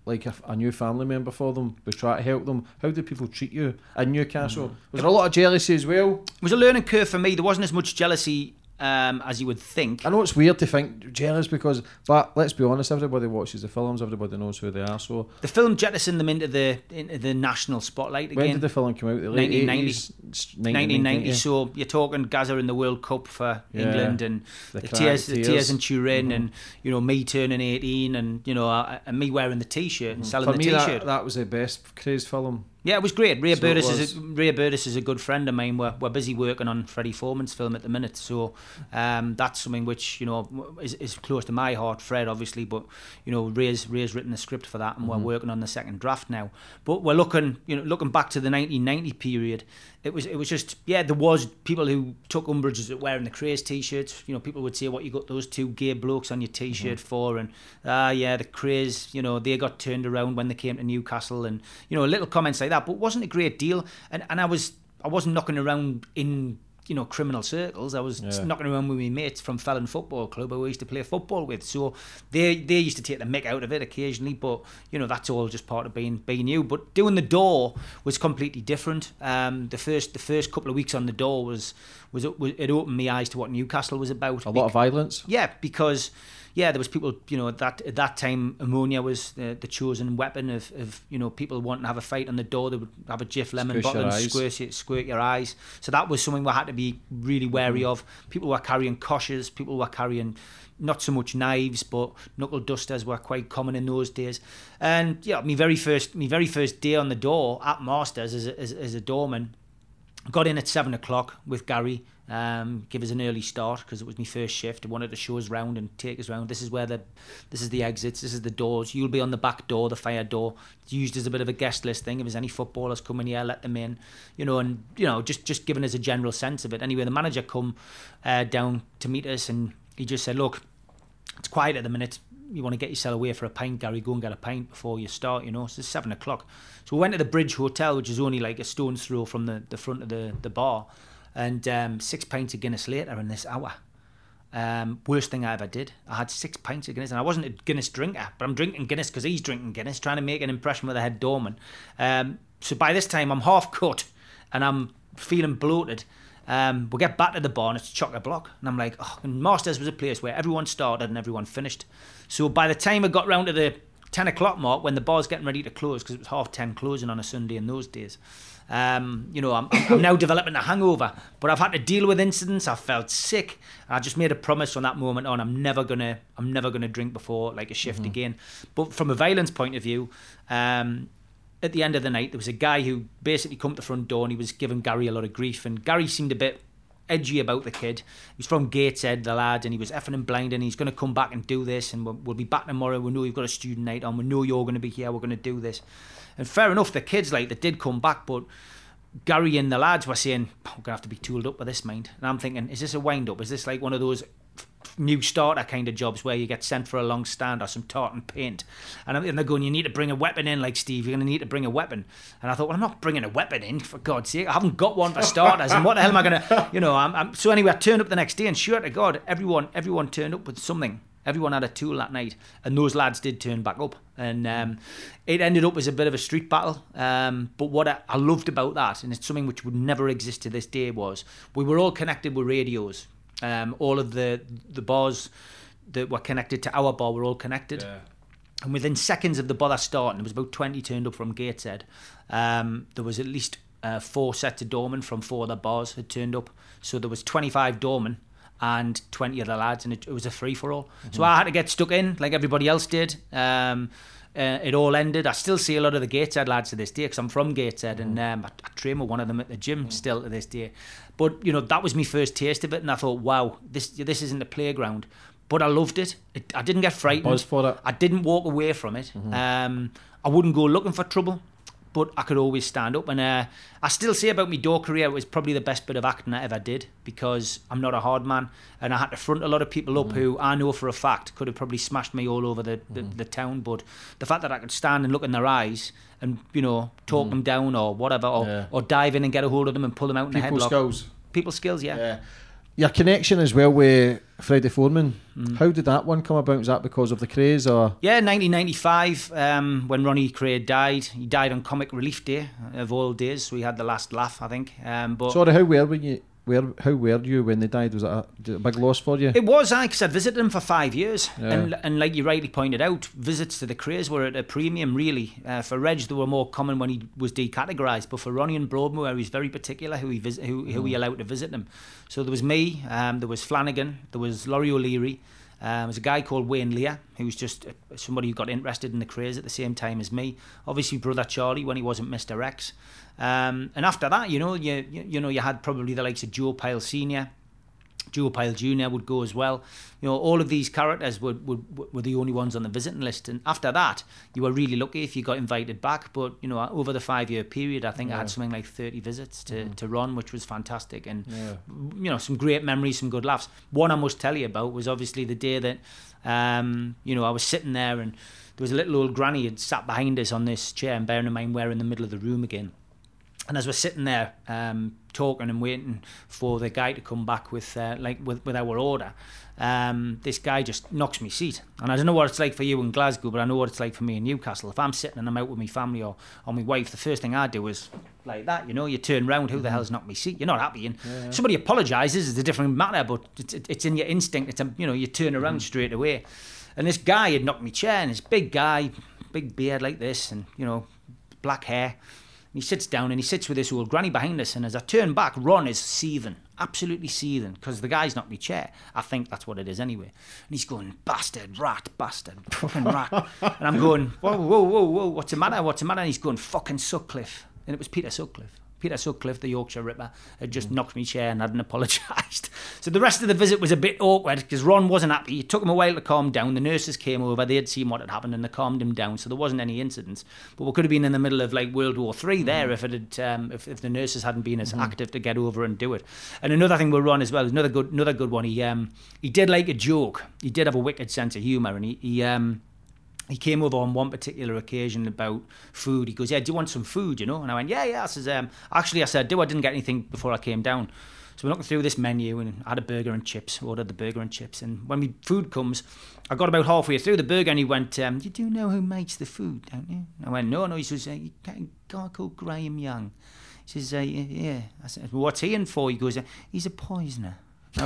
like a, a new family member for them. We try to help them. How do people treat you in Newcastle? Mm. Was there a lot of jealousy as well? It was a learning curve for me. There wasn't as much jealousy Um, as you would think. I know it's weird to think jealous because, but let's be honest, everybody watches the films, everybody knows who they are. So the film jettisoned them into the into the national spotlight again. When did the film come out? The late nineteen ninety. eighties, nineteen ninety. So you're talking Gaza in the World Cup for yeah. England, and the, the tears, the tears in Turin, mm-hmm. and you know me turning eighteen, and you know uh, and me wearing the T-shirt and selling For the me, T-shirt. That, that was the best craze film. Yeah, it was great. Ray So Burtis it is a, Ray Burtis is a good friend of mine. We're we're busy working on Freddie Foreman's film at the minute, so um, that's something which you know is, is close to my heart. Fred, obviously, but you know Ray's Ray's written the script for that, and mm-hmm. we're working on the second draft now. But we're looking, you know, looking back to the nineteen ninety period. It was it was just yeah, there was people who took umbrage at wearing the Craze T-shirts. You know, people would say, "What you got those two gay blokes on your T-shirt mm-hmm. for?" And ah, uh, yeah, the Craze. You know, they got turned around when they came to Newcastle, and you know, little comments like that. But it wasn't a great deal, and and I was I wasn't knocking around in you know criminal circles. I was yeah. knocking around with my mates from Felon Football Club who I used to play football with. So they they used to take the mick out of it occasionally, but you know that's all just part of being being you. But doing the door was completely different. Um, the first the first couple of weeks on the door was was it, it opened my eyes to what Newcastle was about. A lot of violence. Yeah, because. Yeah, there was people, you know, at that at that time, ammonia was the, the chosen weapon of, of, you know, people wanting to have a fight on the door. They would have a Jif lemon Squish bottle and squirt, it, squirt your eyes. So that was something we had to be really wary mm. of. People were carrying koshes, people were carrying not so much knives, but knuckle dusters were quite common in those days. And yeah, my very first, my very first day on the door at Masters as a, as, as a doorman, got in at seven o'clock with Gary. Um, give us an early start because it was my first shift. I wanted to show us round and take us round. This is where the, this is the exits. This is the doors. You'll be on the back door, the fire door. It's used as a bit of a guest list thing. If there's any footballers coming here, let them in. You know, and you know, just just giving us a general sense of it. Anyway, the manager come uh, down to meet us, and he just said, "Look, it's quiet at the minute. You want to get yourself away for a pint, Gary? Go and get a pint before you start. You know, so it's seven o'clock. So we went to the Bridge Hotel, which is only like a stone's throw from the, the front of the the bar." And um, six pints of Guinness later in this hour. Um, worst thing I ever did. I had six pints of Guinness, and I wasn't a Guinness drinker, but I'm drinking Guinness because he's drinking Guinness, trying to make an impression with the head doorman. Um, so by this time, I'm half cut, and I'm feeling bloated. Um, we get back to the bar, and it's chock-a-block. And I'm like, oh, and Masters was a place where everyone started and everyone finished. So by the time I got round to the ten o'clock mark, when the bar's getting ready to close, because it was half ten closing on a Sunday in those days, Um, you know, I'm, I'm now developing a hangover, but I've had to deal with incidents. I felt sick. I just made a promise from that moment on. I'm never gonna, I'm never gonna drink before like a shift mm-hmm. again. But from a violence point of view, um, at the end of the night, there was a guy who basically come to the front door and he was giving Gary a lot of grief. And Gary seemed a bit edgy about the kid. He's from Gateshead, the lad, and he was effing and blinding. He's going to come back and do this, and we'll, we'll be back tomorrow. We know you've got a student night on. We know you're going to be here. We're going to do this. And fair enough, the kids, like, they did come back, but Gary and the lads were saying, oh, we're going to have to be tooled up with this, mind. And I'm thinking, is this a wind-up? Is this like one of those new starter kind of jobs where you get sent for a long stand or some tartan paint? And, I'm, and they're going, you need to bring a weapon in, like, Steve, you're going to need to bring a weapon. And I thought, well, I'm not bringing a weapon in, for God's sake. I haven't got one for starters. And what the hell am I going to, you know, I'm, I'm, so anyway, I turned up the next day, and sure to God, everyone, everyone turned up with something. Everyone had a tool that night, and those lads did turn back up, and um, it ended up as a bit of a street battle. Um, but what I, I loved about that, and it's something which would never exist to this day, was we were all connected with radios. Um, all of the the bars that were connected to our bar were all connected. Yeah. And within seconds of the bother starting, there was about twenty turned up from Gateshead. Um, there was at least uh, four sets of doormen from four other bars had turned up. So there was twenty-five doormen and twenty other lads, and it, it was a free-for-all. Mm-hmm. So I had to get stuck in like everybody else did. Um, uh, it all ended. I still see a lot of the Gateshead lads to this day, because I'm from Gateshead, mm-hmm. and um, I, I train with one of them at the gym mm-hmm. still to this day. But, you know, that was my first taste of it, and I thought, wow, this this isn't a playground. But I loved it. it I didn't get frightened. Buzz for it. I didn't walk away from it. Mm-hmm. Um, I wouldn't go looking for trouble, but I could always stand up. And uh, I still say about my door career, it was probably the best bit of acting I ever did, because I'm not a hard man, and I had to front a lot of people up mm-hmm. who I know for a fact could have probably smashed me all over the, the, mm-hmm. the town. But the fact that I could stand and look in their eyes and, you know, talk mm-hmm. them down or whatever, or, yeah. or dive in and get a hold of them and pull them out in People the headlock. skills. People skills, yeah. yeah. Your connection as well with Freddie Foreman. Mm. How did that one come about? Was that because of the craze, or? Yeah, nineteen ninety-five, um, when Ronnie Craig died. He died on Comic Relief Day of all days, so we had the last laugh, I think. Um, but Sorry, how were you? Where, how were you when they died? Was it a, a big loss for you? It was, I, because I'd visited them for five years. Yeah. And and like you rightly pointed out, visits to the Craze were at a premium, really. Uh, for Reg, they were more common when he was decategorised. But for Ronnie and Broadmoor, he was very particular who he visit, who, who mm. he allowed to visit them. So there was me, um, there was Flanagan, there was Laurie O'Leary. Um, there was a guy called Wayne Lear, who was just somebody who got interested in the Craze at the same time as me. Obviously, brother Charlie when he wasn't Mister X. Um, and after that, you know, you, you you know, you had probably the likes of Joe Pyle Senior, Joe Pyle Junior would go as well. You know, all of these characters were, were were the only ones on the visiting list. And after that, you were really lucky if you got invited back. But you know, over the five-year period, I think yeah. I had something like thirty visits to, mm. to Ron, which was fantastic. And yeah. you know, some great memories, some good laughs. One I must tell you about was obviously the day that um, you know, I was sitting there and there was a little old granny had sat behind us on this chair, and bearing in mind we're in the middle of the room again. And as we're sitting there um, talking and waiting for the guy to come back with uh, like with, with our order, um, this guy just knocks me seat. And I don't know what it's like for you in Glasgow, but I know what it's like for me in Newcastle. If I'm sitting and I'm out with my family or, or my wife, the first thing I do is like that, you know, you turn round, who the hell's knocked me seat? You're not happy. And yeah. somebody apologises, it's a different matter, but it's, it's in your instinct. It's a, you know, you turn around mm-hmm. straight away. And this guy had knocked me chair, and this big guy, big beard like this, and, you know, black hair. He sits down and he sits with this old granny behind us, and as I turn back, Ron is seething, absolutely seething, because the guy's knocked me chair. I think that's what it is anyway. And he's going, bastard, rat, bastard, fucking rat. And I'm going, whoa, whoa, whoa, whoa, what's the matter, what's the matter? And he's going, fucking Sutcliffe. And it was Peter Sutcliffe. Peter Sutcliffe, the Yorkshire Ripper, had just mm. knocked me chair and hadn't apologised. So the rest of the visit was a bit awkward because Ron wasn't happy. It took him a while to calm down. The nurses came over, they had seen what had happened and they calmed him down, so there wasn't any incidents. But we could have been in the middle of like World War Three there mm. if it had, um, if, if the nurses hadn't been as mm. active to get over and do it. And another thing with Ron as well, another good another good one, he um, he did like a joke. He did have a wicked sense of humour, and he... he um, He came over on one particular occasion about food. He goes, yeah, do you want some food, you know? And I went, yeah, yeah. I says, um, actually, I said, do I didn't get anything before I came down. So we're looking through this menu and I had a burger and chips, ordered the burger and chips. And when my food comes, I got about halfway through the burger and he went, um, you do know who makes the food, don't you? I went, no, no. He says, uh, a guy called Graham Young. He says, uh, yeah. I said, well, what's he in for? He goes, uh, he's a poisoner. I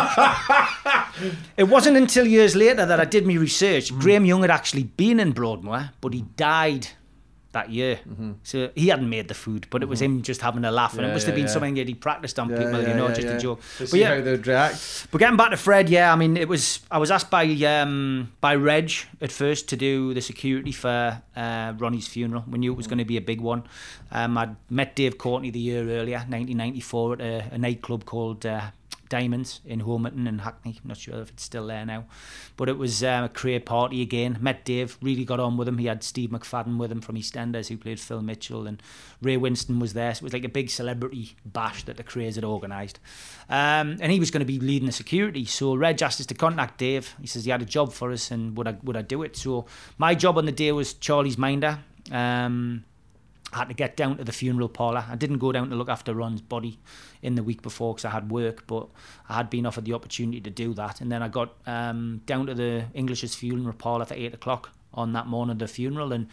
was like, it wasn't until years later that I did my research. Mm. Graham Young had actually been in Broadmoor, but he died that year. Mm-hmm. So he hadn't made the food, but it was mm-hmm. him just having a laugh, and yeah, it must yeah, have been yeah. something that he practiced on yeah, people, yeah, you know, yeah, just yeah. a joke. To but see yeah, how they'd react. But getting back to Fred, yeah, I mean, it was. I was asked by um, by Reg at first to do the security for uh, Ronnie's funeral. We knew it was mm-hmm. going to be a big one. Um, I'd met Dave Courtney the year earlier, nineteen ninety-four, at a, a nightclub called Uh, Diamonds in Homerton and Hackney. I'm not sure if it's still there now, but it was um, a career party again. Met Dave, really got on with him. He had Steve McFadden with him from EastEnders, who played Phil Mitchell, and Ray Winston was there. So it was like a big celebrity bash that the Craze had organised, um, and he was going to be leading the security. So Reg asked us to contact Dave. He says he had a job for us, and would I would I do it? So my job on the day was Charlie's minder. Um, I had to get down to the funeral parlour. I didn't go down to look after Ron's body in the week before because I had work, but I had been offered the opportunity to do that. And then I got um, down to the English's funeral parlour for eight o'clock on that morning of the funeral, and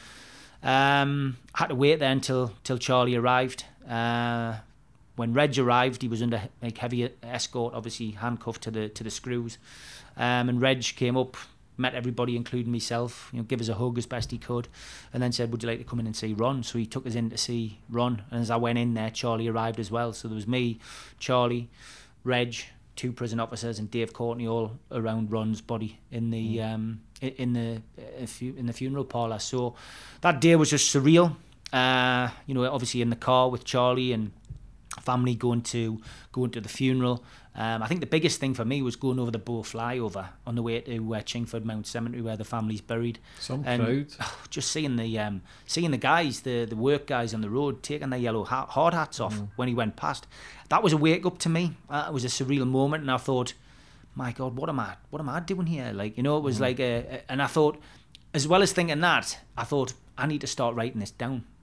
um, I had to wait there until till Charlie arrived. Uh, when Reg arrived, he was under like heavy escort, obviously handcuffed to the to the screws. Um, and Reg came up, met everybody, including myself, you know, give us a hug as best he could, and then said, would you like to come in and see Ron? So he took us in to see Ron, and as I went in there, Charlie arrived as well. So there was me, Charlie, Reg, two prison officers, and Dave Courtney all around Ron's body in the mm. um, in the in the funeral parlour. So that day was just surreal. Uh, you know, obviously in the car with Charlie and family going to going to the funeral. Um, I think the biggest thing for me was going over the Bow flyover on the way to uh, Chingford Mount Cemetery where the family's buried. Some and, crowd. Oh, just seeing the um, seeing the guys, the the work guys on the road taking their yellow hat, hard hats off mm. when he went past. That was a wake up to me. Uh, it was a surreal moment, and I thought, my God, what am I what am I doing here? Like, you know, it was mm. like a, a, and I thought, as well as thinking that, I thought I need to start writing this down.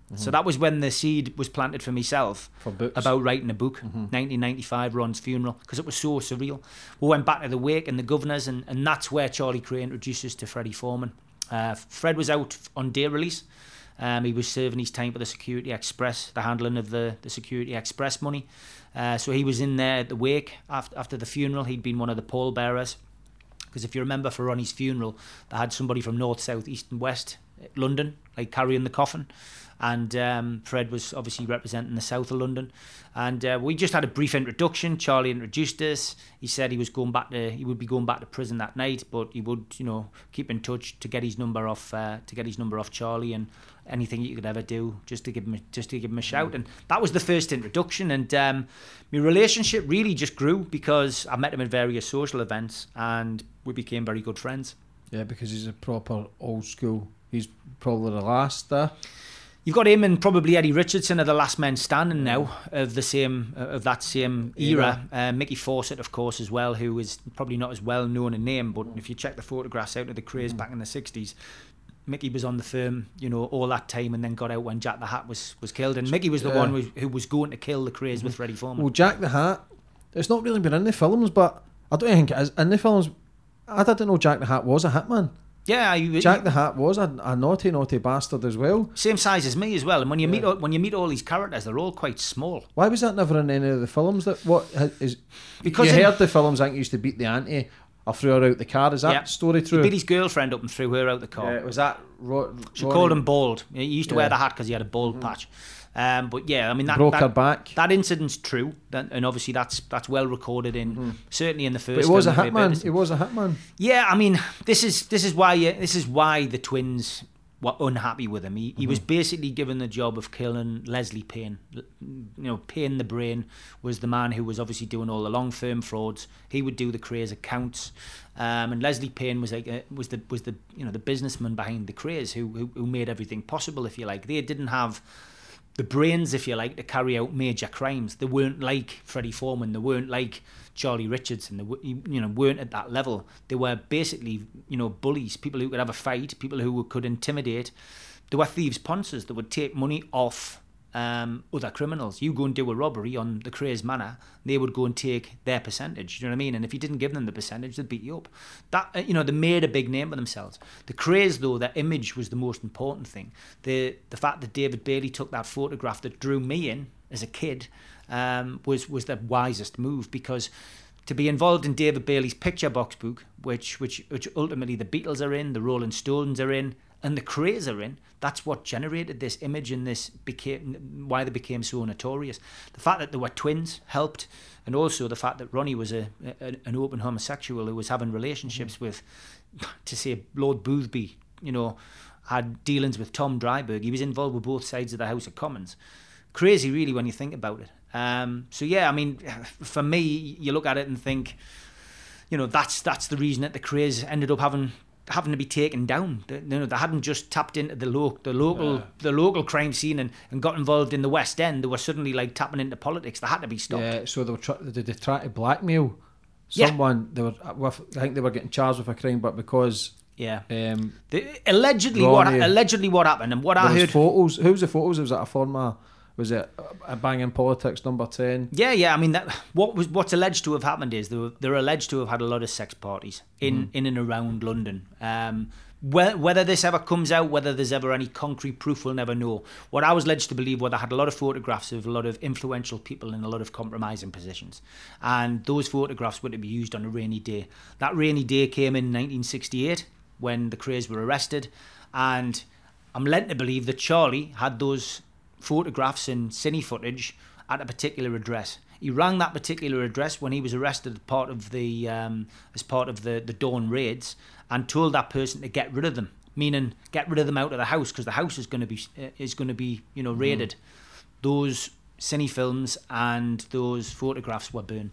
Mm-hmm. So that was when the seed was planted for myself for books. About writing a book. Mm-hmm. nineteen ninety-five, Ron's funeral, because it was so surreal. We went back to the wake and the governors, and, and that's where Charlie Cray introduced us to Freddie Foreman. Uh, Fred was out on day release. Um, he was serving his time for the Security Express, the handling of the, the Security Express money. Uh, so he was in there at the wake after, after the funeral. He'd been one of the pallbearers. Because if you remember, for Ronnie's funeral, they had somebody from north, south, east and west London, like carrying the coffin. And um, Fred was obviously representing the south of London. And uh, we just had a brief introduction. Charlie introduced us. He said he was going back to, he would be going back to prison that night, but he would, you know, keep in touch to get his number off, uh, to get his number off Charlie, and anything you could ever do just to give him, just to give him a shout. And that was the first introduction. And um, my relationship really just grew because I met him at various social events, and we became very good friends. Yeah, because he's a proper old school. He's probably the last there. You've got him and probably Eddie Richardson are the last men standing now of the same of that same era. Uh, Mickey Fawcett, of course, as well, who is probably not as well known a name, but if you check the photographs out of the Crays mm. back in the sixties, Mickey was on the firm, you know, all that time, and then got out when Jack the Hat was, was killed. And Mickey was the yeah. one who, who was going to kill the Crays mm-hmm. with Freddie Foreman. Well, Jack the Hat, it's not really been in the films, but I don't think it is in the films. I didn't know Jack the Hat was a hitman. Yeah, you, Jack you, the Hat was a, a naughty, naughty bastard as well. Same size as me as well. And when you yeah. meet all, when you meet all these characters, they're all quite small. Why was that never in any of the films? That what is? Because you in, heard the films. I think used to beat the auntie or threw her out the car. Is that yeah. story true? He beat his girlfriend up and threw her out the car. Yeah, was that? Ro- she Ronnie? Called him bald. He used to yeah. wear the hat because he had a bald mm-hmm. patch. Um, but yeah, I mean that broke that, her back. That incident's true, that, and obviously that's that's well recorded in mm-hmm. certainly in the first. But it was a film hitman. It was a hitman. Yeah, I mean this is this is why this is why the twins were unhappy with him. He, mm-hmm. he was basically given the job of killing Leslie Payne. You know, Payne the Brain was the man who was obviously doing all the long firm frauds. He would do the Crays accounts, um, and Leslie Payne was like uh, was the was the you know the businessman behind the Crays who, who who made everything possible. If you like, they didn't have the brains, if you like, to carry out major crimes. They weren't like Freddie Foreman. They weren't like Charlie Richardson. They you know weren't at that level. They were basically you know bullies, people who could have a fight, people who could intimidate. They were thieves' ponces. They would take money off um, other criminals. You go and do a robbery on the Crays Manor, they would go and take their percentage. You know what I mean? And if you didn't give them the percentage, they'd beat you up. That you know, they made a big name for themselves. The Crays, though, their image was the most important thing. The the fact that David Bailey took that photograph that drew me in as a kid um, was was the wisest move, because to be involved in David Bailey's picture box book, which which which ultimately the Beatles are in, the Rolling Stones are in, and the Crays are in, that's what generated this image, and this became why they became so notorious. The fact that they were twins helped, and also the fact that Ronnie was a, a an open homosexual who was having relationships mm-hmm. with, to say Lord Boothby, you know, had dealings with Tom Dryburgh. He was involved with both sides of the House of Commons. Crazy, really, when you think about it. Um, so yeah, I mean, for me, you look at it and think, you know, that's that's the reason that the Crays ended up having. having to be taken down. They, you know, they hadn't just tapped into the, lo- the local yeah. the local crime scene and, and got involved in the West End. They were suddenly like tapping into politics. They had to be stopped. Yeah, so they were try- did they try to blackmail someone? Yeah. They were. With, I think they were getting charged with a crime, but because yeah, um, the, allegedly Ronnie, what allegedly what happened and what I heard. Photos. Who was the photos? Was it a former? Was it a Banging Politics number ten? Yeah, yeah. I mean, that what was what's alleged to have happened is they were, they're alleged to have had a lot of sex parties in, mm. in and around London. Um, whether, whether this ever comes out, whether there's ever any concrete proof, we'll never know. What I was led to believe was they had a lot of photographs of a lot of influential people in a lot of compromising positions, and those photographs were to be used on a rainy day. That rainy day came in nineteen sixty-eight when the Crays were arrested, and I'm led to believe that Charlie had those photographs and cine footage at a particular address. He rang that particular address when he was arrested as part of the um, as part of the, the Dawn raids, and told that person to get rid of them, meaning get rid of them out of the house, because the house is going to be uh, is going to be you know raided. Mm. Those cine films and those photographs were burned.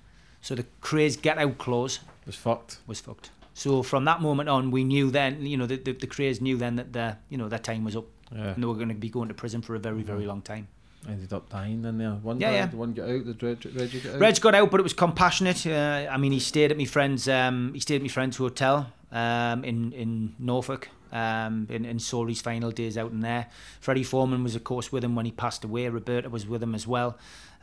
So the Crays get out clause was fucked. Was fucked. So from that moment on, we knew then, you know, the the, the Crays knew then that their you know their time was up. Yeah. And they were going to be going to prison for a very, very long time. Ended up dying in there. One yeah, died, yeah. The one got out. The Reg, Reg got out. Reg got out, but it was compassionate. Uh, I mean, he stayed at my friend's. Um, he stayed at my friend's hotel. um, in, in Norfolk, um, in, in saw his final days out in there. Freddie Foreman was, of course, with him when he passed away. Roberta was with him as well.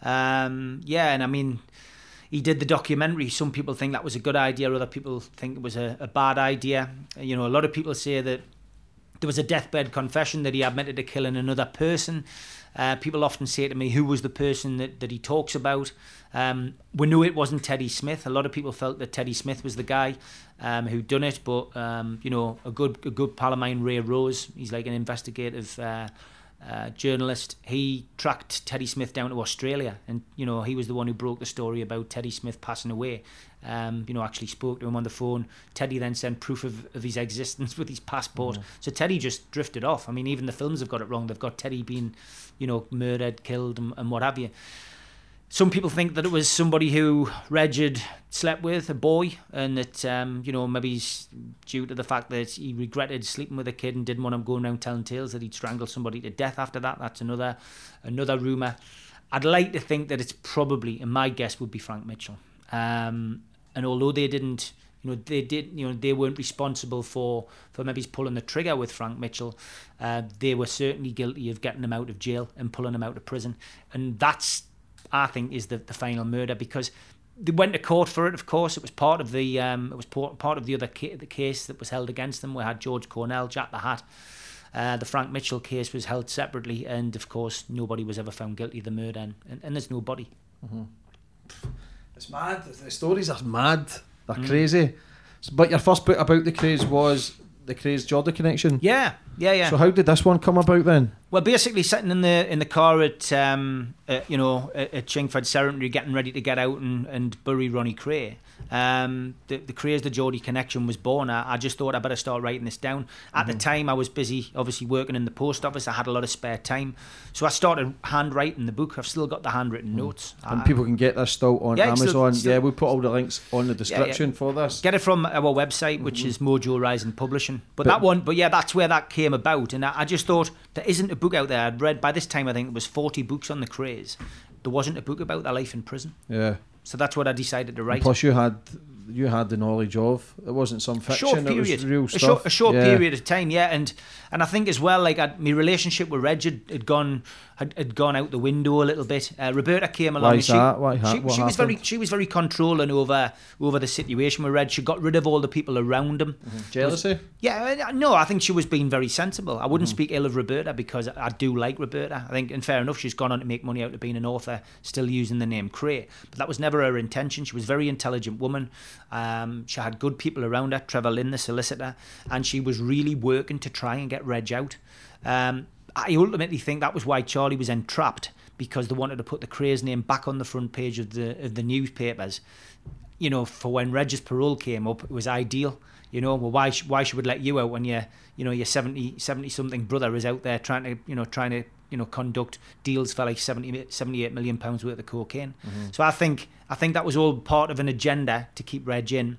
Um, yeah, and I mean, he did the documentary. Some people think that was a good idea. Other people think it was a, a bad idea. You know, a lot of people say that there was a deathbed confession that he admitted to killing another person. Uh, people often say to me, who was the person that, that he talks about? Um, we knew it wasn't Teddy Smith. A lot of people felt that Teddy Smith was the guy um, who'd done it, but um, you know, a good a good pal of mine, Ray Rose, he's like an investigative uh, uh, journalist. He tracked Teddy Smith down to Australia, and you know, he was the one who broke the story about Teddy Smith passing away. Um, you know, actually spoke to him on the phone. Teddy then sent proof of, of his existence with his passport. Mm. So Teddy just drifted off. I mean, even the films have got it wrong. They've got Teddy being, you know, murdered, killed, and, and what have you. Some people think that it was somebody who Reg had slept with, a boy, and that, um, you know, maybe he's due to the fact that he regretted sleeping with a kid and didn't want him going around telling tales that he'd strangled somebody to death after that. That's another another rumour. I'd like to think that it's probably, and my guess would be Frank Mitchell. Um, and although they didn't, you know, they did, you know, they weren't responsible for, for maybe pulling the trigger with Frank Mitchell, uh, they were certainly guilty of getting him out of jail and pulling him out of prison. And that's, I think, is the, the final murder, because they went to court for it. Of course, it was part of the um, it was part of the other ca- the case that was held against them. We had George Cornell, Jack the Hat. Uh, the Frank Mitchell case was held separately, and of course, nobody was ever found guilty of the murder, and, and, and there's no body. Mm-hmm. It's mad. The stories are mad. They're mm. crazy. But your first book about the craze was the Craze Geordie Connection. Yeah, yeah, yeah. So how did this one come about then? Well, basically sitting in the in the car at um at, you know at, at Chingford Cemetery, getting ready to get out and, and bury Ronnie Cray. Um, the the Craze the Geordie Connection was born. I, I just thought I better start writing this down. At mm-hmm. the time, I was busy, obviously working in the post office. I had a lot of spare time, so I started handwriting the book. I've still got the handwritten mm. notes. And I, people can get this still on yeah, Amazon. Still, still, yeah, we'll put all the links on the description yeah, yeah. for this. Get it from our website, which mm-hmm. is Mojo Rising Publishing. But, but that one, but yeah, that's where that came about. And I, I just thought, there isn't a book out there. I'd read, by this time, I think it was forty books on the Craze. There wasn't a book about their life in prison. Yeah. So that's what I decided to write. And plus, you had you had the knowledge of. It wasn't some fiction. Short period. It was real stuff. A short, a short yeah. period of time, yeah. And and I think as well, like I'd, my relationship with Reg had, had gone had, had gone out the window a little bit. Uh, Roberta came along. Why and is she, that? Why, ha- she, what she was happened? very she was very controlling over over the situation with Reg. She got rid of all the people around him. Mm-hmm. Jealousy? Was, yeah, no, I think she was being very sensible. I wouldn't Mm-hmm. speak ill of Roberta, because I do like Roberta. I think, and fair enough, she's gone on to make money out of being an author, still using the name Cray. But that was never her intention. She was a very intelligent woman. Um, she had good people around her, Trevor Lynn, the solicitor, and she was really working to try and get Reg out. Um, I ultimately think that was why Charlie was entrapped, because they wanted to put the Craze name back on the front page of the of the newspapers. You know, for when Reg's parole came up, it was ideal. You know, well, why sh- why she would let you out when you you know your seventy something brother is out there trying to you know trying to you know conduct deals for like seventy, seventy-eight million pounds worth of cocaine. Mm-hmm. So I think I think that was all part of an agenda to keep Reg in.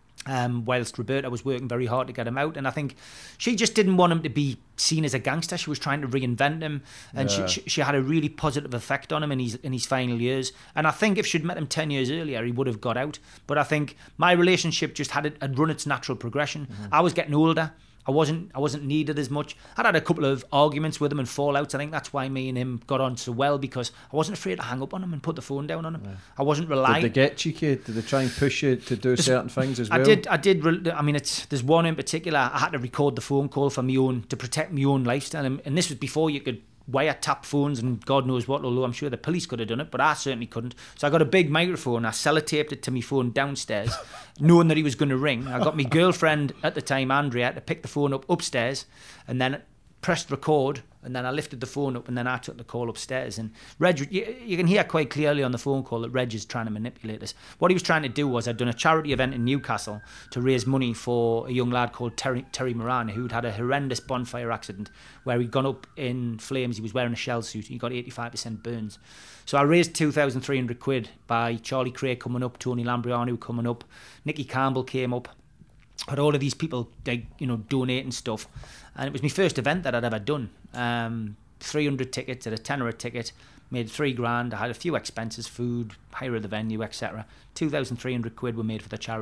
Um, whilst Roberta was working very hard to get him out, and I think she just didn't want him to be seen as a gangster. She was trying to reinvent him, and yeah. she, she she had a really positive effect on him in his in his final years. And I think if she'd met him ten years earlier, he would have got out. But I think my relationship just had it had run its natural progression. Mm-hmm. I was getting older. I wasn't I wasn't needed as much. I'd had a couple of arguments with him and fallouts. I think that's why me and him got on so well, because I wasn't afraid to hang up on him and put the phone down on him. Yeah. I wasn't relying. Did they get cheeky? Did they try and push you to do certain things as well? I did. I did. I mean, it's there's one in particular. I had to record the phone call for my own to protect my own lifestyle, and, and this was before you could wiretap phones and God knows what, although I'm sure the police could have done it, but I certainly couldn't. So I got a big microphone, I sellotaped it to my phone downstairs, knowing that he was going to ring. I got my girlfriend at the time, Andrea, to pick the phone up upstairs, and then pressed record, and then I lifted the phone up, and then I took the call upstairs. And Reg, you, you can hear quite clearly on the phone call that Reg is trying to manipulate us. What he was trying to do was, I'd done a charity event in Newcastle to raise money for a young lad called Terry, Terry Moran, who'd had a horrendous bonfire accident where he'd gone up in flames. He was wearing a shell suit. He got eighty-five percent burns. So I raised two thousand three hundred quid by Charlie Cray coming up, Tony Lambriano coming up, Nicky Campbell came up. Had all of these people, like, you know, donating stuff. And it was my first event that I'd ever done. Um, three hundred tickets at a tenner a ticket, made three grand. I had a few expenses, food, hire of the venue, et cetera. two thousand three hundred quid were made for the charity.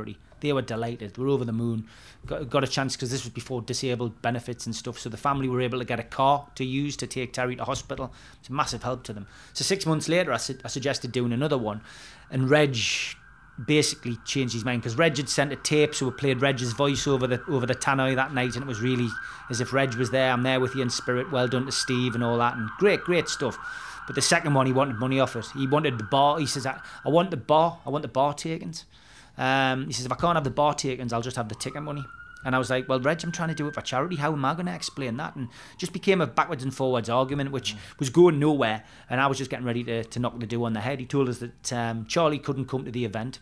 they were delighted. They were over the moon. Got, got a chance, because this was before disabled benefits and stuff, so the family were able to get a car to use to take Terry to hospital. It's a massive help to them. So six months later, I, su- I suggested doing another one, and Reg basically changed his mind, because Reg had sent a tape, so we played Reg's voice over the over the tannoy that night, and it was really as if Reg was there. I'm there with you in spirit. Well done to Steve and all that, and great, great stuff. But the second one, he wanted money off it. He wanted the bar. He says, I, I want the bar. I want the bar takings. Um, he says, if I can't have the bar takings, I'll just have the ticket money. And I was like, well, Reg, I'm trying to do it for charity. How am I going to explain that? And just became a backwards and forwards argument, which mm. was going nowhere. And I was just getting ready to, to knock the do on the head. He told us that um, Charlie couldn't come to the event.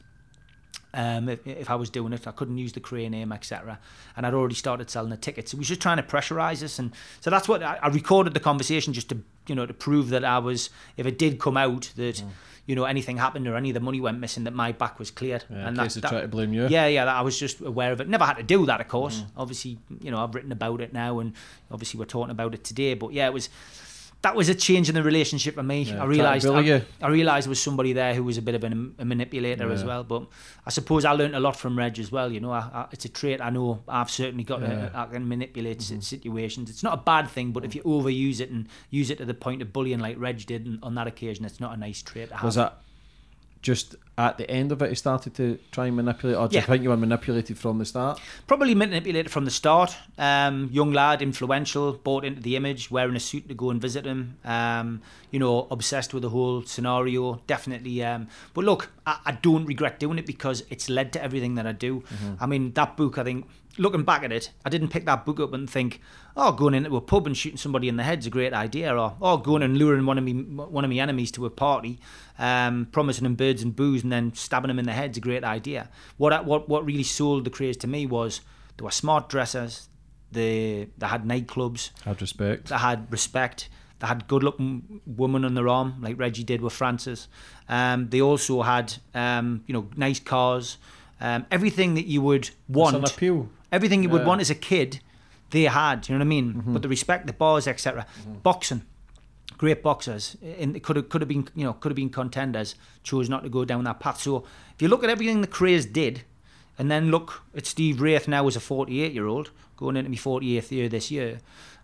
Um, if, if I was doing it, I couldn't use the Cray name, et cetera. And I'd already started selling the tickets. So he was just trying to pressurise us, and so that's what I, I recorded the conversation, just to you know to prove that I was, if it did come out that mm. you know anything happened or any of the money went missing, that my back was cleared. Yeah, and in case that, they try to blame you. Yeah, yeah, that I was just aware of it. Never had to do that, of course. Mm. Obviously, you know I've written about it now, and obviously we're talking about it today. But yeah, it was. That was a change in the relationship for me. Yeah, I realised I, I realised there was somebody there who was a bit of an, a manipulator yeah. as well. But I suppose I learnt a lot from Reg as well. You know, I, I, it's a trait I know I've certainly got. Yeah. A, I can manipulate mm-hmm. situations. It's not a bad thing, but if you overuse it and use it to the point of bullying like Reg did and on that occasion, it's not a nice trait to have. Was that just at the end of it he started to try and manipulate, or do yeah. you think you were manipulated from the start? Probably manipulated from the start. Um, young lad, influential, bought into the image, wearing a suit to go and visit him. Um, you know, obsessed with the whole scenario. Definitely. Um, but look, I, I don't regret doing it, because it's led to everything that I do. Mm-hmm. I mean, that book, I think, looking back at it, I didn't pick that book up and think, oh, going into a pub and shooting somebody in the head's a great idea, or oh, going and luring one of me one of my enemies to a party, um, promising them birds and booze and then stabbing them in the head's a great idea. What what what really sold the craze to me was they were smart dressers, they they had nightclubs, had respect, they had respect. They had good-looking women on their arm, like Reggie did with Francis. Um, they also had, um, you know, nice cars. Um, everything that you would want, it's an appeal. Everything you yeah. would want as a kid, they had. You know what I mean? Mm-hmm. But the respect, the bars, et cetera. Mm-hmm. Boxing, great boxers, and it could have could have been, you know, could have been contenders. Chose not to go down that path. So if you look at everything the Craze did, and then look at Steve Wraith now as a forty-eight-year-old going into my forty-eighth year this year,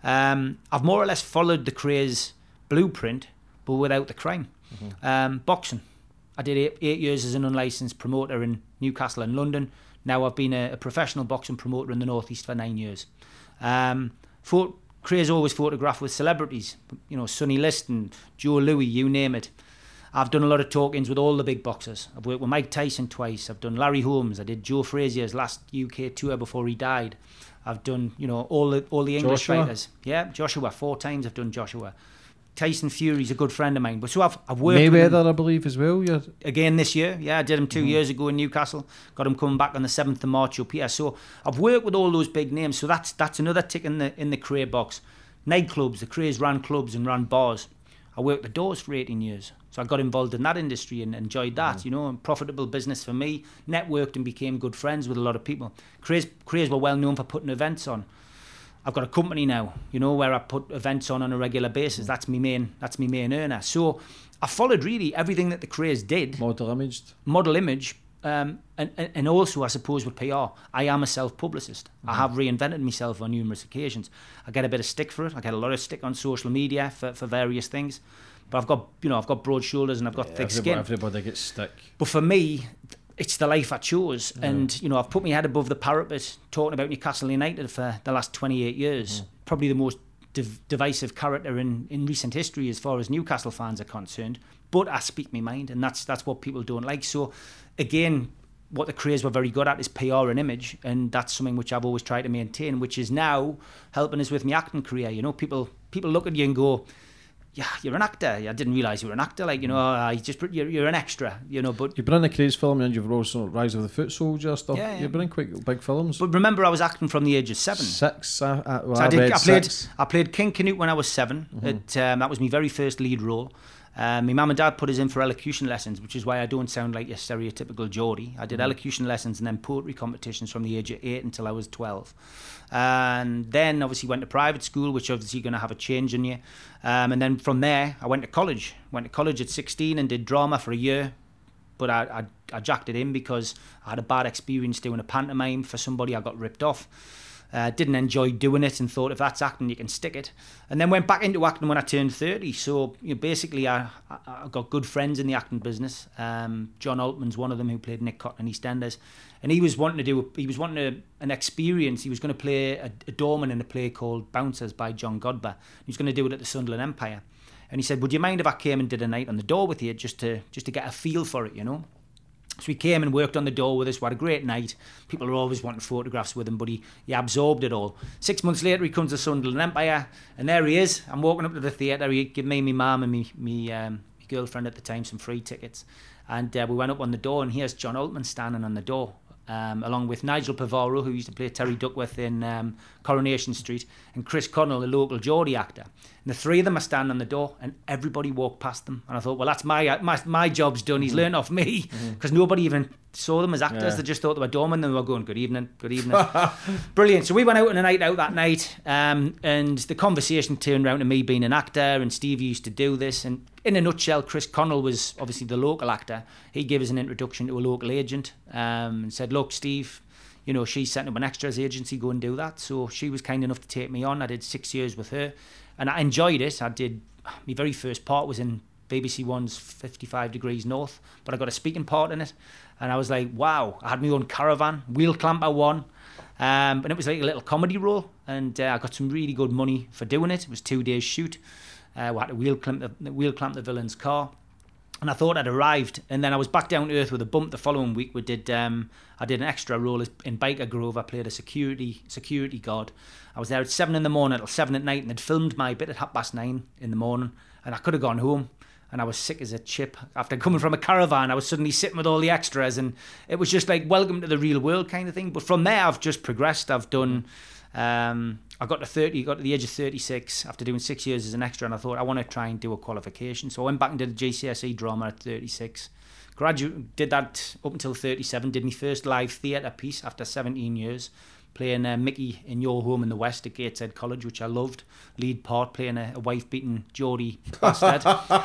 um, I've more or less followed the Craze blueprint, but without the crime. Mm-hmm. Um, boxing. I did eight, eight years as an unlicensed promoter in Newcastle and London. Now I've been a, a professional boxing promoter in the North East for nine years. Um, for, Craze always photographed with celebrities, you know, Sonny Liston, Joe Louis, you name it. I've done a lot of talk-ins with all the big boxers. I've worked with Mike Tyson twice. I've done Larry Holmes. I did Joe Frazier's last U K tour before he died. I've done, you know, all the all the English Joshua. fighters. Yeah, Joshua. Four times I've done Joshua. Tyson Fury's a good friend of mine. But so I've, I've worked Mayweather, with him I believe, as well. You're... Again this year. Yeah, I did him two mm-hmm. years ago in Newcastle. Got him coming back on the seventh of March up here. So I've worked with all those big names. So that's that's another tick in the in the Cray box. Nightclubs. The Craze ran clubs and ran bars. I worked the doors for eighteen years. So I got involved in that industry and enjoyed that, mm. you know, and profitable business for me. Networked and became good friends with a lot of people. Craze, Craze were well known for putting events on. I've got a company now, you know, where I put events on on a regular basis. That's my main, that's my main earner. So I followed really everything that the Craze did. Model imaged. Model image. Um, and, and also, I suppose, with P R, I am a self-publicist. Mm. I have reinvented myself on numerous occasions. I get a bit of stick for it. I get a lot of stick on social media for, for various things. But I've got, you know, I've got broad shoulders and I've got yeah, thick everybody, skin. Everybody gets stick. But for me, it's the life I chose. Yeah. And, you know, I've put my head above the parapet talking about Newcastle United for the last twenty-eight years. Mm. Probably the most div- divisive character in, in recent history as far as Newcastle fans are concerned. But I speak my mind, and that's that's what people don't like. So, again, what the Craze were very good at is P R and image, and that's something which I've always tried to maintain, which is now helping us with my acting career. You know, people people look at you and go, yeah, you're an actor. I didn't realise you were an actor. Like, you know, I just you're, you're an extra, you know. But you've been in the Craze film and you've also Rise of the Foot Soldier stuff. Yeah, yeah. You've been in quite big films. But remember, I was acting from the age of seven. Six. Uh, uh, well, so I, I, did, read I played. six. I played King Canute when I was seven. Mm-hmm. It, um, that was my very first lead role. Um, my mum and dad put us in for elocution lessons, which is why I don't sound like your stereotypical Geordie. I did mm-hmm. elocution lessons and then poetry competitions from the age of eight until I was twelve. And then obviously went to private school, which obviously going to have a change in you. Um, and then from there, I went to college. Went to college at sixteen and did drama for a year. but I, I, I jacked it in because I had a bad experience doing a pantomime for somebody. I got ripped off. Uh, didn't enjoy doing it and thought if that's acting, you can stick it. And then went back into acting when I turned thirty. So you know, basically, I, I, I got good friends in the acting business. Um, John Altman's one of them, who played Nick Cotton in EastEnders, and he was wanting to do. He was wanting a, an experience. He was going to play a, a doorman in a play called Bouncers by John Godber. He was going to do it at the Sunderland Empire, and he said, "Would you mind if I came and did a night on the door with you, just to just to get a feel for it, you know?" So he came and worked on the door with us. We had a great night. People are always wanting photographs with him, but he, he absorbed it all. Six months later, he comes to Sunderland Empire, and there he is. I'm walking up to the theatre. He gave me, my mum, and me, me, um, my girlfriend at the time some free tickets. And uh, we went up on the door, and here's John Altman standing on the door, um, along with Nigel Pivaro, who used to play Terry Duckworth in um, Coronation Street, and Chris Connell, the local Geordie actor. And the three of them are standing on the door, and everybody walked past them. And I thought, well, that's my my, my job's done. He's mm. learned off me, because mm-hmm. nobody even saw them as actors. Yeah. They just thought they were doormen, and they were going, good evening, good evening. Brilliant. So we went out on a night out that night, um, and the conversation turned around to me being an actor, and Steve used to do this. And in a nutshell, Chris Connell was obviously the local actor. He gave us an introduction to a local agent, um, and said, look, Steve, you know, she's setting up an extras agency, go and do that. So she was kind enough to take me on. I did six years with her, and I enjoyed it. I did, my very first part was in B B C One's fifty-five Degrees North, but I got a speaking part in it. And I was like, wow, I had my own caravan, wheel clamper one. Um, and it was like a little comedy role. And uh, I got some really good money for doing it. It was two days shoot. Uh, we had to wheel clamp the, wheel clamp the villain's car. And I thought I'd arrived. And then I was back down to earth with a bump the following week. We did, um, I did an extra role in Biker Grove. I played a security security guard. I was there at seven in the morning till seven at night, and they'd filmed my bit at half past nine in the morning. And I could have gone home. And I was sick as a chip. After coming from a caravan, I was suddenly sitting with all the extras, and it was just like welcome to the real world kind of thing. But from there, I've just progressed. I've done, um, I got to thirty, got to the age of thirty-six after doing six years as an extra, and I thought I want to try and do a qualification. So I went back and did a G C S E drama at thirty-six. Graduate, did that up until thirty-seven. Did my first live theatre piece after seventeen years. Playing uh, Mickey in Your Home in the West at Gateshead College, which I loved. Lead part, playing a, a wife-beaten Geordie bastard.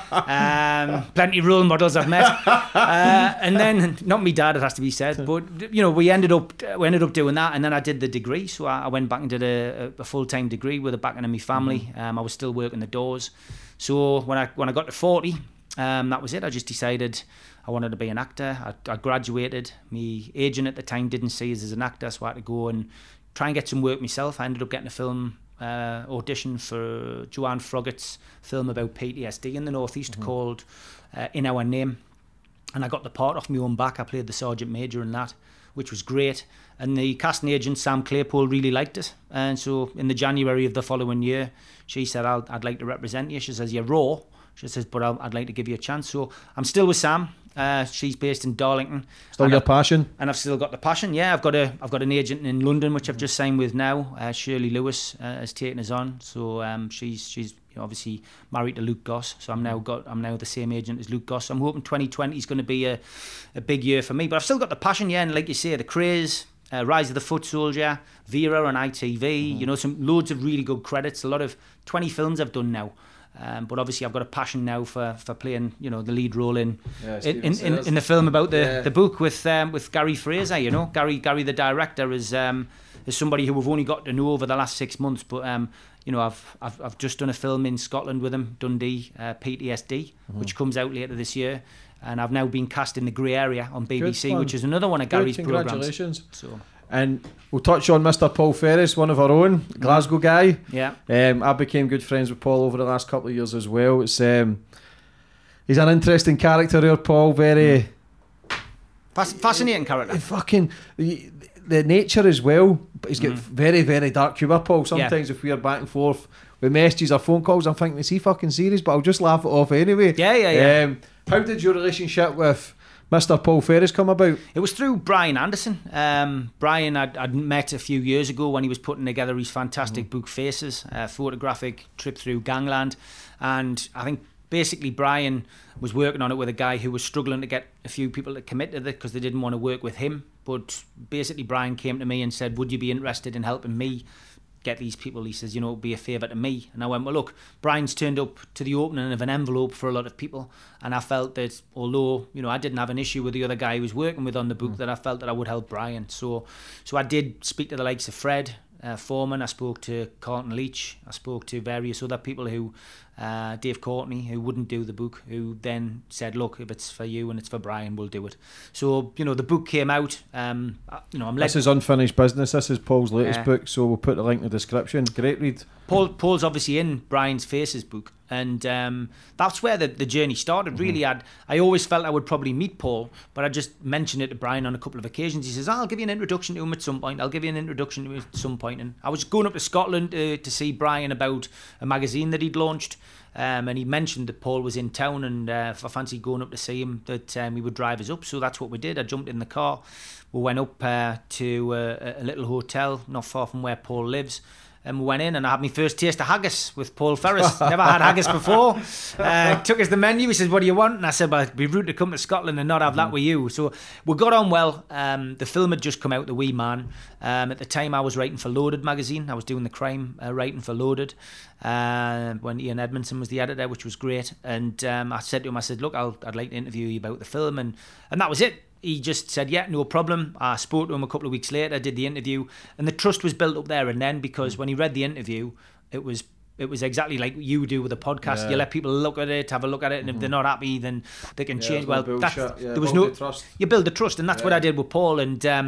um, plenty of role models I've met. Uh, and then, not me dad, it has to be said, but you know, we ended up we ended up doing that, and then I did the degree. So I, I went back and did a, a full-time degree with the backing of my family. Mm-hmm. Um, I was still working the doors. So when I when I got to forty, um, that was it. I just decided I wanted to be an actor. I, I graduated. My agent at the time didn't see us as an actor, so I had to go and try and get some work myself. I ended up getting a film uh, audition for Joanne Froggatt's film about P T S D in the Northeast mm-hmm. called uh, In Our Name. And I got the part off my own back. I played the Sergeant Major in that, which was great. And the casting agent, Sam Claypole, really liked it. And so in the January of the following year, she said, I'll, I'd like to represent you. She says, you're raw. She says, but I'll, I'd like to give you a chance. So I'm still with Sam. Uh, she's based in Darlington. Still your passion? And I've still got the passion. Yeah, I've got a I've got an agent in London, which I've just signed with now. Uh, Shirley Lewis uh, has taken us on. So um, she's she's you know, obviously married to Luke Goss. So I'm now got I'm now the same agent as Luke Goss. So I'm hoping twenty twenty is going to be a a big year for me. But I've still got the passion. Yeah, and like you say, the craze. Uh, Rise of the Foot Soldier, Vera on I T V. Mm-hmm. You know, some loads of really good credits. A lot of twenty films I've done now. Um, but obviously I've got a passion now for, for playing, you know, the lead role in yeah, in, in, in, in the film about the, yeah. the book with um, with Gary Fraser. You know, Gary Gary the director is um, is somebody who we've only got to know over the last six months. But um, you know, I've I've I've just done a film in Scotland with him, Dundee, uh, P T S D, mm-hmm. which comes out later this year. And I've now been cast in The Grey Area on B B C, which is another one of Good, Gary's programmes. Congratulations. So. And we'll touch on Mister Paul Ferris, one of our own, Glasgow guy. Yeah. Um, I became good friends with Paul over the last couple of years as well. It's um, he's an interesting character here, Paul. Very Fasc- fascinating character. Fucking the, the nature as well. But he's got mm. very, very dark humour, Paul. Sometimes yeah. if we're back and forth with messages or phone calls, I'm thinking, is he fucking serious? But I'll just laugh it off anyway. Yeah, yeah, yeah. Um, how did your relationship with Mister Paul Ferris come about? It was through Brian Anderson. Um, Brian I'd, I'd met a few years ago when he was putting together his fantastic mm-hmm. book Faces, a photographic trip through gangland. And I think basically Brian was working on it with a guy who was struggling to get a few people to commit to it because they didn't want to work with him. But basically Brian came to me and said, would you be interested in helping me get these people. He says, you know, be a favour to me. And I went, well, look, Brian's turned up to the opening of an envelope for a lot of people. And I felt that although, you know, I didn't have an issue with the other guy who was working with on the book, mm. that I felt that I would help Brian. So, so I did speak to the likes of Fred uh, Foreman. I spoke to Carlton Leach. I spoke to various other people who, uh, Dave Courtney, who wouldn't do the book, who then said, look, if it's for you and it's for Brian, we'll do it. So, you know, the book came out. Um, you know, I'm This is Unfinished Business. This is Paul's latest Yeah. book, so we'll put the link in the description. Great read. Paul, Paul's obviously in Brian's Faces book, and um, that's where the, the journey started. Really, mm-hmm. I'd, I always felt I would probably meet Paul, but I just mentioned it to Brian on a couple of occasions. He says, oh, I'll give you an introduction to him at some point. I'll give you an introduction to him at some point. And I was going up to Scotland uh, to see Brian about a magazine that he'd launched, um, and he mentioned that Paul was in town, and uh, if I fancied going up to see him, that um, he would drive us up. So that's what we did. I jumped in the car. We went up uh, to uh, a little hotel not far from where Paul lives. And we went in and I had my first taste of haggis with Paul Ferris. Never had haggis before. Uh, took us the menu. He says, what do you want? And I said, well, it'd be rude to come to Scotland and not have that with you. So we got on well. Um, the film had just come out, The Wee Man. Um, at the time I was writing for Loaded magazine. I was doing the crime uh, writing for Loaded uh, when Ian Edmondson was the editor, which was great. And um, I said to him, I said, look, I'll, I'd like to interview you about the film. And, and that was it. He just said, yeah, no problem. I spoke to him a couple of weeks later, did the interview, and the trust was built up there and then, because when he read the interview, it was it was exactly like you do with a podcast. Yeah. You let people look at it, have a look at it, and mm-hmm. if they're not happy, then they can yeah, change. Well, no that's, yeah, there was no trust. You build the trust, and that's yeah. what I did with Paul. And um,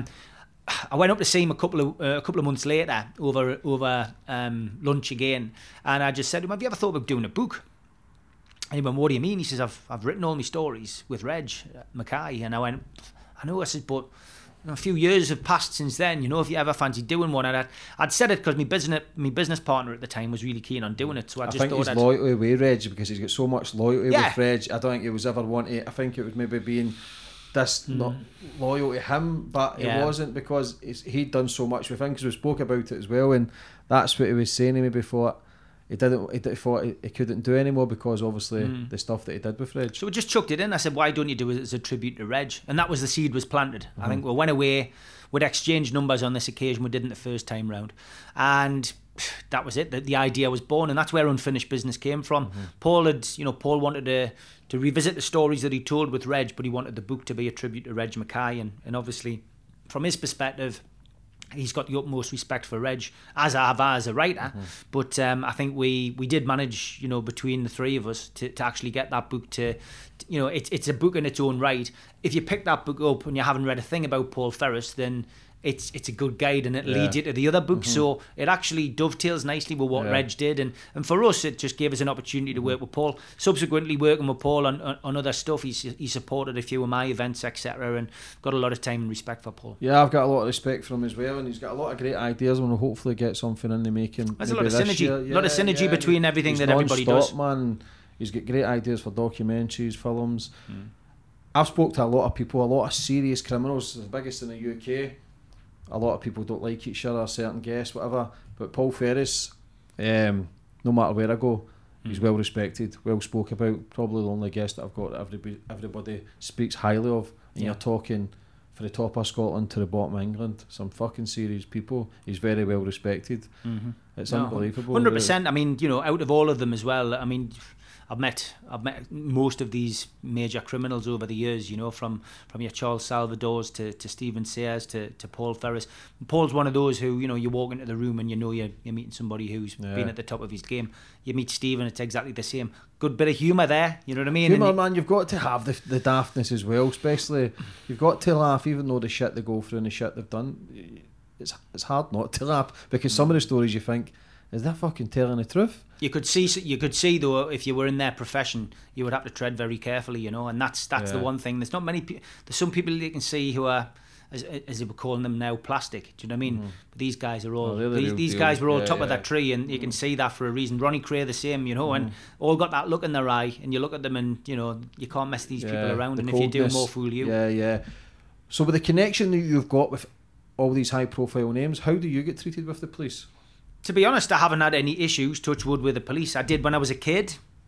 I went up to see him a couple of uh, a couple of months later over over um, lunch again, and I just said to him, have you ever thought about doing a book? And he went, what do you mean? He says, I've I've written all my stories with Reg Mackay. And I went, I know. I said, but you know, a few years have passed since then. You know, if you ever fancied doing one, and I'd, I'd said it because my business my business partner at the time was really keen on doing it. So I, I just think thought he's I'd... loyalty with Reg, because he's got so much loyalty yeah. with Reg. I don't think he was ever wanting. I think it was maybe being this mm. not loyal to him, but yeah. it wasn't, because he's, he'd done so much with him. Because we spoke about it as well, and that's what he was saying to me before. He didn't. He did, thought he, he couldn't do anymore because obviously mm. the stuff that he did with Reg. So we just chucked it in. I said, "Why don't you do it as a tribute to Reg?" And that was the seed was planted. Mm-hmm. I think we went away, we'd exchanged numbers on this occasion. We didn't the first time round, and that was it. The, the idea was born, and that's where Unfinished Business came from. Mm-hmm. Paul had, you know, Paul wanted to to revisit the stories that he told with Reg, but he wanted the book to be a tribute to Reg Mackay, and and obviously, from his perspective, he's got the utmost respect for Reg, as I have as a writer. Mm-hmm. But um, I think we, we did manage, you know, between the three of us to, to actually get that book to, to you know, it's it's a book in its own right. If you pick that book up and you haven't read a thing about Paul Ferris, then it's it's a good guide, and it yeah. leads you to the other book. Mm-hmm. So it actually dovetails nicely with what yeah. Reg did, and, and for us it just gave us an opportunity to work with Paul. Subsequently working with Paul on, on, on other stuff, he's, he supported a few of my events, etc., and got a lot of time and respect for Paul. Yeah, I've got a lot of respect for him as well, and he's got a lot of great ideas, and we'll hopefully get something in the making. There's a lot of synergy, a yeah, lot of synergy yeah, between everything he's that everybody does. Man, he's got great ideas for documentaries, films. Mm. I've spoke to a lot of people, a lot of serious criminals, the biggest in the U K. A lot of people don't like each other, certain guests, whatever. But Paul Ferris, um, no matter where I go, mm. he's well respected, well spoke about. Probably the only guest that I've got that everybody, everybody speaks highly of. And yeah. you're talking for the top of Scotland to the bottom of England, some fucking serious people. He's very well respected. Mm-hmm. It's no, unbelievable. one hundred percent. I mean, you know, out of all of them as well, I mean, I've met I've met most of these major criminals over the years, you know, from, from your Charles Salvadors to, to Stephen Sayers to, to Paul Ferris. Paul's one of those who, you know, you walk into the room and you know you're, you're meeting somebody who's yeah. been at the top of his game. You meet Stephen, it's exactly the same. Good bit of humour there, you know what I mean? Humour, man, you've got to have the, the daftness as well, especially. You've got to laugh, even though the shit they go through and the shit they've done. It's, it's hard not to laugh, because some of the stories you think, is that fucking telling the truth? You could see, you could see though, if you were in their profession, you would have to tread very carefully, you know. And that's that's yeah. the one thing. There's not many. Pe- There's some people you can see who are, as, as they were calling them now, plastic. Do you know what I mean? Mm. But these guys are all. Oh, these these guys were all yeah, top yeah. of that tree, and you can see that for a reason. Ronnie Cray the same, you know, mm. and all got that look in their eye, and you look at them, and you know you can't mess these yeah, people around, and coldness. If you do, more fool you. Yeah, yeah. So with the connection that you've got with all these high-profile names, how do you get treated with the police? To be honest, I haven't had any issues, touch wood, with the police. I did when I was a kid.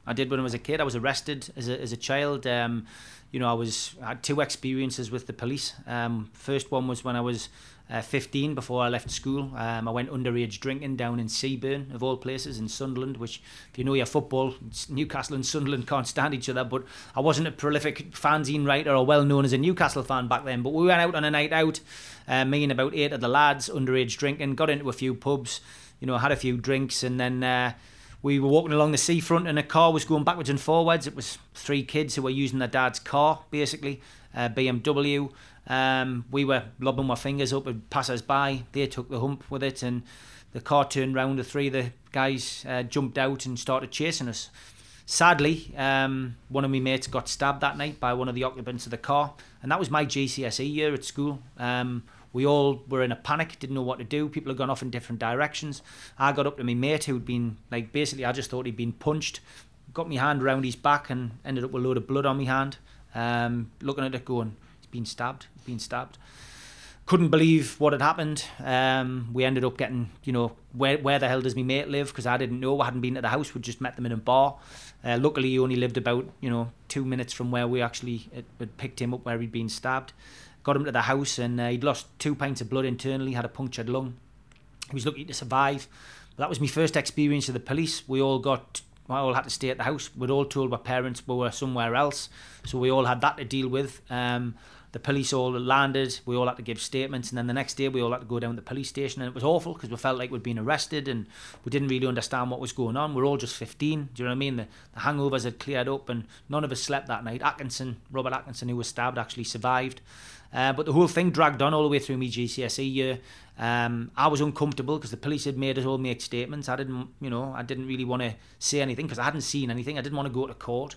I did when I was a kid. I was arrested as a, as a child. Um, you know, I was I had two experiences with the police. Um, first one was when I was uh, fifteen, before I left school. Um, I went underage drinking down in Seaburn, of all places, in Sunderland, which, if you know your football, Newcastle and Sunderland can't stand each other, but I wasn't a prolific fanzine writer or well known as a Newcastle fan back then. But we went out on a night out, uh, me and about eight of the lads, underage drinking, got into a few pubs, you know, had a few drinks, and then uh, we were walking along the seafront and a car was going backwards and forwards. It was three kids who were using their dad's car, basically, uh, B M W. Um, we were lobbing our fingers up at passers-by. They took the hump with it, and the car turned round. The three of the guys uh, jumped out and started chasing us. Sadly, um, one of my mates got stabbed that night by one of the occupants of the car, and that was my G C S E year at school. Um, we all were in a panic, didn't know what to do. People had gone off in different directions. I got up to my mate who'd been, like, basically I just thought he'd been punched, got my hand around his back and ended up with a load of blood on my hand. Um, looking at it going, he's been stabbed, he's been stabbed. Couldn't believe what had happened. Um, we ended up getting, you know, where where the hell does my mate live? Because I didn't know. I hadn't been to the house. We just met them in a bar. Uh, luckily, he only lived about, you know, two minutes from where we actually had, had picked him up, where he'd been stabbed. Got him to the house, and uh, he'd lost two pints of blood internally, had a punctured lung. He was lucky to survive. But that was my first experience of the police. We all got, we all had to stay at the house. We'd all told our parents we were somewhere else, so we all had that to deal with. Um, the police all landed, we all had to give statements, and then the next day we all had to go down to the police station, and it was awful because we felt like we'd been arrested and we didn't really understand what was going on. We were all just fifteen, do you know what I mean? The, the hangovers had cleared up and none of us slept that night. Atkinson, Robert Atkinson, who was stabbed, actually survived. Uh, but the whole thing dragged on all the way through my G C S E year. Um, I was uncomfortable because the police had made us all make statements. I didn't, you know, I didn't really want to say anything because I hadn't seen anything. I didn't want to go to court.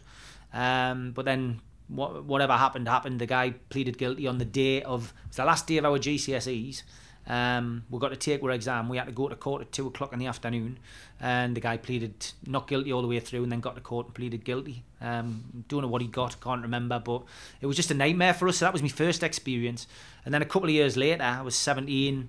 Um, but then what, whatever happened, happened. The guy pleaded guilty on the day of, it was the last day of our G C S Es. Um, we got to take our exam. We had to go to court at two o'clock in the afternoon, and the guy pleaded not guilty all the way through, and then got to court and pleaded guilty. Um, don't know what he got, can't remember, but it was just a nightmare for us. So that was my first experience. And then a couple of years later, I was seventeen,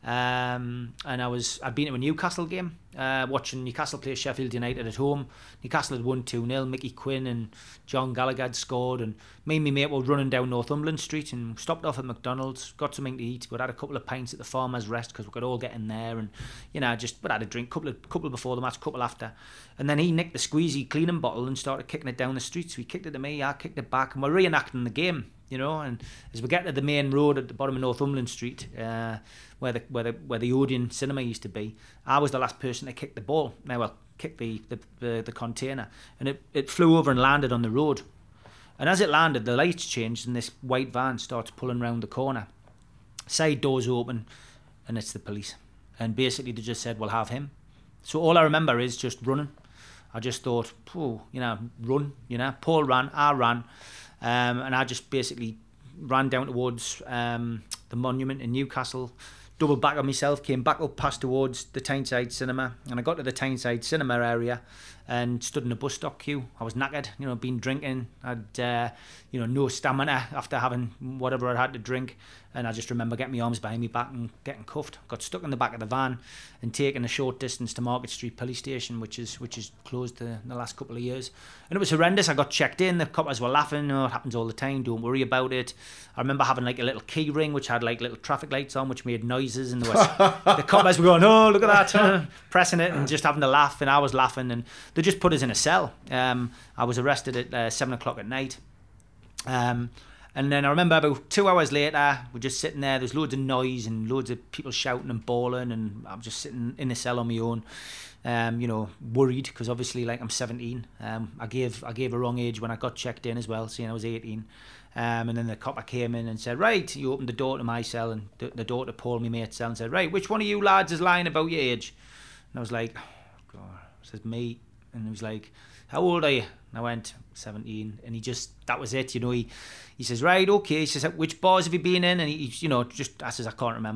um, and I was I'd been to a Newcastle game, uh, watching Newcastle play Sheffield United at home. Newcastle had won two nil. Mickey Quinn and John Gallagher had scored, and me and my mate were running down Northumberland Street and stopped off at McDonald's, got something to eat. We'd had a couple of pints at the Farmer's Rest because we could all get in there, and you know, just we'd had a drink, couple of couple before the match, couple after, and then he nicked the squeezy cleaning bottle and started kicking it down the street. So he kicked it to me, I kicked it back, and we're reenacting the game. You know, and as we get to the main road at the bottom of Northumberland Street, uh, where the where the where the Odeon cinema used to be, I was the last person to kick the ball. Now, well, kick the the, the, the container, and it, it flew over and landed on the road. And as it landed, the lights changed, and this white van starts pulling round the corner. Side doors open, and it's the police. And basically, they just said, "We'll have him." So all I remember is just running. I just thought, "Oh, you know, run." You know, Paul ran, I ran. Um, and I just basically ran down towards um, the monument in Newcastle, doubled back on myself, came back up past towards the Tyneside Cinema, and I got to the Tyneside Cinema area and stood in a bus stop queue. I was knackered, you know, been drinking, I'd, uh, you know, no stamina after having whatever I had to drink, and I just remember getting my arms behind my back and getting cuffed. Got stuck in the back of the van and taken a short distance to Market Street Police Station, which is which is closed uh, in the last couple of years. And it was horrendous. I got checked in, the coppers were laughing, oh, it happens all the time, don't worry about it. I remember having like a little key ring which had like little traffic lights on which made noises, and there was, the coppers were going, oh, look at that, pressing it and just having to laugh, and I was laughing, and they just put us in a cell. Um, I was arrested at uh, seven o'clock at night. Um, and then I remember about two hours later, we're just sitting there, there's loads of noise and loads of people shouting and bawling, and I'm just sitting in a cell on my own, um, you know, worried, because obviously, like, I'm seventeen. Um, I gave I gave a wrong age when I got checked in as well, seeing I was eighteen. Um, and then the copper came in and said, right, he opened the door to my cell, and the, the door to Paul, my mate's cell, and said, right, which one of you lads is lying about your age? And I was like, oh, God, it says me. And he was like, how old are you? And I went, seventeen. And he just, that was it, you know. He he says, right, okay. He says, which bars have you been in? And he, you know, just, I says, I can't remember.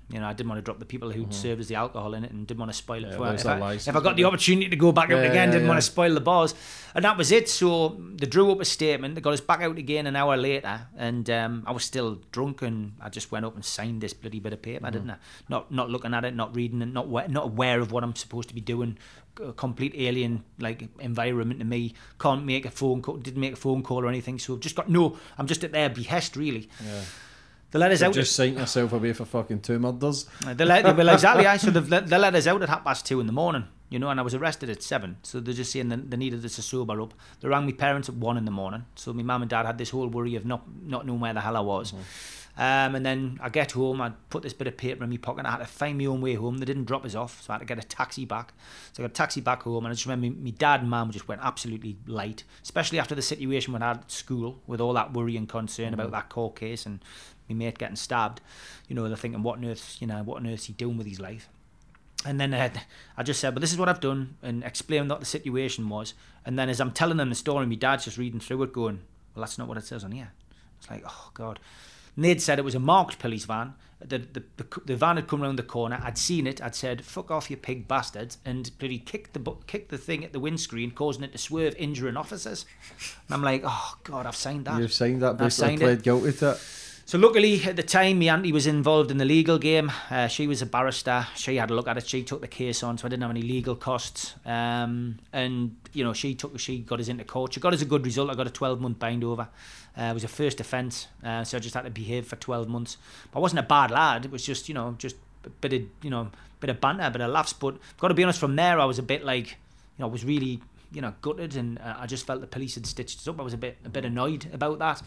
You know, I didn't want to drop the people who'd mm-hmm. served as the alcohol in it, and didn't want to spoil it. Yeah, for if, I, license, if I got the opportunity to go back out yeah, again, yeah, didn't yeah. want to spoil the bars. And that was it. So they drew up a statement. They got us back out again an hour later, and um, I was still drunk, and I just went up and signed this bloody bit of paper, mm-hmm. didn't I? Not not looking at it, not reading it, not not aware of what I'm supposed to be doing. A complete alien like environment to me. Can't make a phone call. Didn't make a phone call or anything. So I've just got no. I'm just at their behest, really. Yeah. They let us You've out. Just signed yourself away for fucking two murders. They let, well, exactly. I so they let, they let us out at half past two in the morning. You know, and I was arrested at seven. So they're just saying that they needed us to sober up. They rang my parents at one in the morning. So my mum and dad had this whole worry of not not knowing where the hell I was. Mm-hmm. Um, and then I get home, I put this bit of paper in my pocket. I had to find my own way home. They didn't drop us off, so I had to get a taxi back. So I got a taxi back home, and I just remember my dad and mum just went absolutely light, especially after the situation we had at school with all that worry and concern mm-hmm. about that court case and my mate getting stabbed. You know, they're thinking, what on earth, you know, what on earth is he doing with his life? And then uh, I just said, but this is what I've done, and explained what the situation was. And then as I'm telling them the story, my dad's just reading through it going, well, that's not what it says on here. It's like, oh, God. And they'd said it was a marked police van. The, the, the, the van had come round the corner. I'd seen it. I'd said, fuck off, you pig bastards. And bloody kicked the, kicked the thing at the windscreen, causing it to swerve, injuring officers. And I'm like, oh, God, I've signed that. You've signed that, I've basically signed pled it. guilty to it. So luckily at the time my auntie was involved in the legal game. Uh, she was a barrister. She had a look at it. She took the case on, so I didn't have any legal costs. Um, and you know she took she got us into court. She got us a good result. I got a twelve month bind over. Uh, it was a first offence, uh, so I just had to behave for twelve months. But I wasn't a bad lad. It was just you know just a bit of you know bit of banter, a bit of laughs. But I've got to be honest, from there I was a bit like you know I was really you know gutted, and uh, I just felt the police had stitched us up. I was a bit a bit annoyed about that.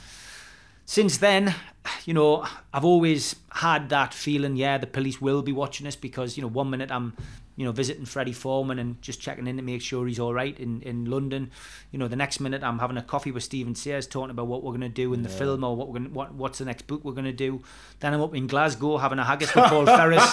Since then, you know, I've always had that feeling, yeah, the police will be watching us because, you know, one minute I'm, you know, visiting Freddie Foreman and just checking in to make sure he's all right in, in London. You know, the next minute I'm having a coffee with Stephen Sayers talking about what we're going to do in the yeah. film or what we're gonna, what what's the next book we're going to do. Then I'm up in Glasgow having a haggis with Paul Ferris.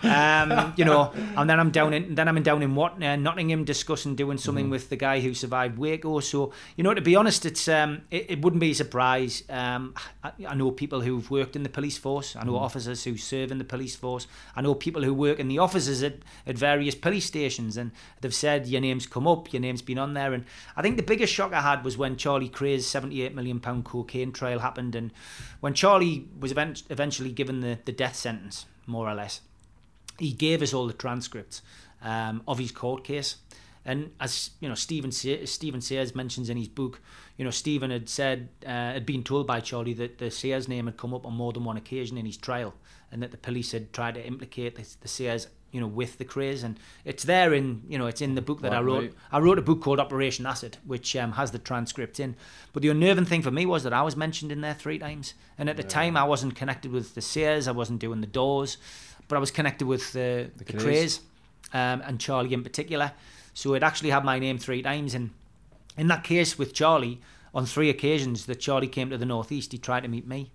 Um, you know, and then I'm down in then I'm in down in what uh, Nottingham discussing doing something mm-hmm. with the guy who survived Waco. So, you know, to be honest, it's um, it, it wouldn't be a surprise. Um, I, I know people who've worked in the police force. I know mm-hmm. officers who serve in the police force. I know people who work in the offices at, at various police stations, and they've said your name's come up, your name's been on there. And I think the biggest shock I had was when Charlie Cray's seventy-eight million pound cocaine trial happened, and when Charlie was event- eventually given the, the death sentence, more or less, he gave us all the transcripts um, of his court case. And as you know, Stephen Say- Stephen Sayers mentions in his book, you know, Stephen had said uh, had been told by Charlie that the Sayers name had come up on more than one occasion in his trial, and that the police had tried to implicate the, the Sayers, you know, with the Crays. And it's there in, you know, it's in the book that Black I wrote. Right. I wrote a book called Operation Acid, which um, has the transcript in. But the unnerving thing for me was that I was mentioned in there three times, and at the yeah. time I wasn't connected with the Sayers, I wasn't doing the Doors, but I was connected with the, the, the Crays, Crays um, and Charlie in particular. So it actually had my name three times. And in that case with Charlie, on three occasions that Charlie came to the Northeast, he tried to meet me.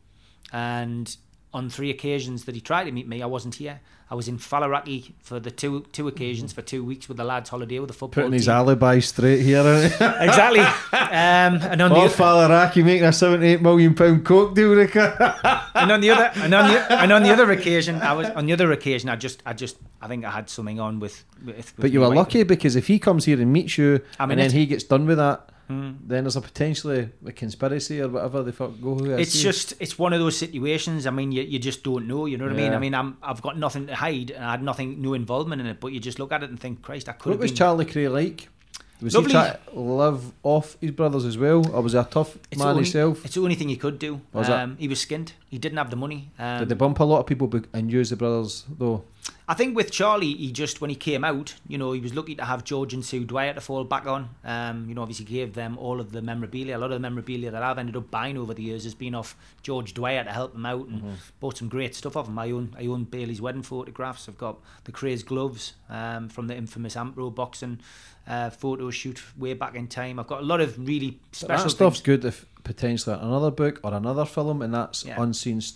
And on three occasions that he tried to meet me, I wasn't here. I was in Faliraki for the two two occasions for two weeks with the lads' holiday with the football Putting team. his alibi straight here, isn't he? Exactly. Um, and on Poor the Faliraki making a seventy-eight million pound coke deal, and on the other and on the and on the other occasion, I was on the other occasion. I just I just I think I had something on with. with, with but you were lucky because if he comes here and meets you, I'm and then it. he gets done with that. Mm. Then there's a potentially a conspiracy or whatever they fuck go. Who it's just it's one of those situations. I mean, you, you just don't know. You know what yeah. I mean? I mean, I'm I've got nothing to hide, and I had nothing, no involvement in it. But you just look at it and think, Christ, I could. What have was been... Charlie Cray like? Was Lovely. he trying to live off his brothers as well, or was he a tough it's man only, himself? It's the only thing he could do. Was um, it? He was skint. He didn't have the money. Um, Did they bump a lot of people and use the brothers though? I think with Charlie, he just, when he came out, you know, he was lucky to have George and Sue Dwyer to fall back on. Um, you know, obviously gave them all of the memorabilia. A lot of the memorabilia that I've ended up buying over the years has been off George Dwyer to help him out, and mm-hmm. bought some great stuff off him. I own, I own Bailey's wedding photographs. I've got the Craze gloves um, from the infamous Ampro boxing uh, photo shoot way back in time. I've got a lot of really special That stuff's things. good if potentially another book or another film, and that's yeah. unseen stuff.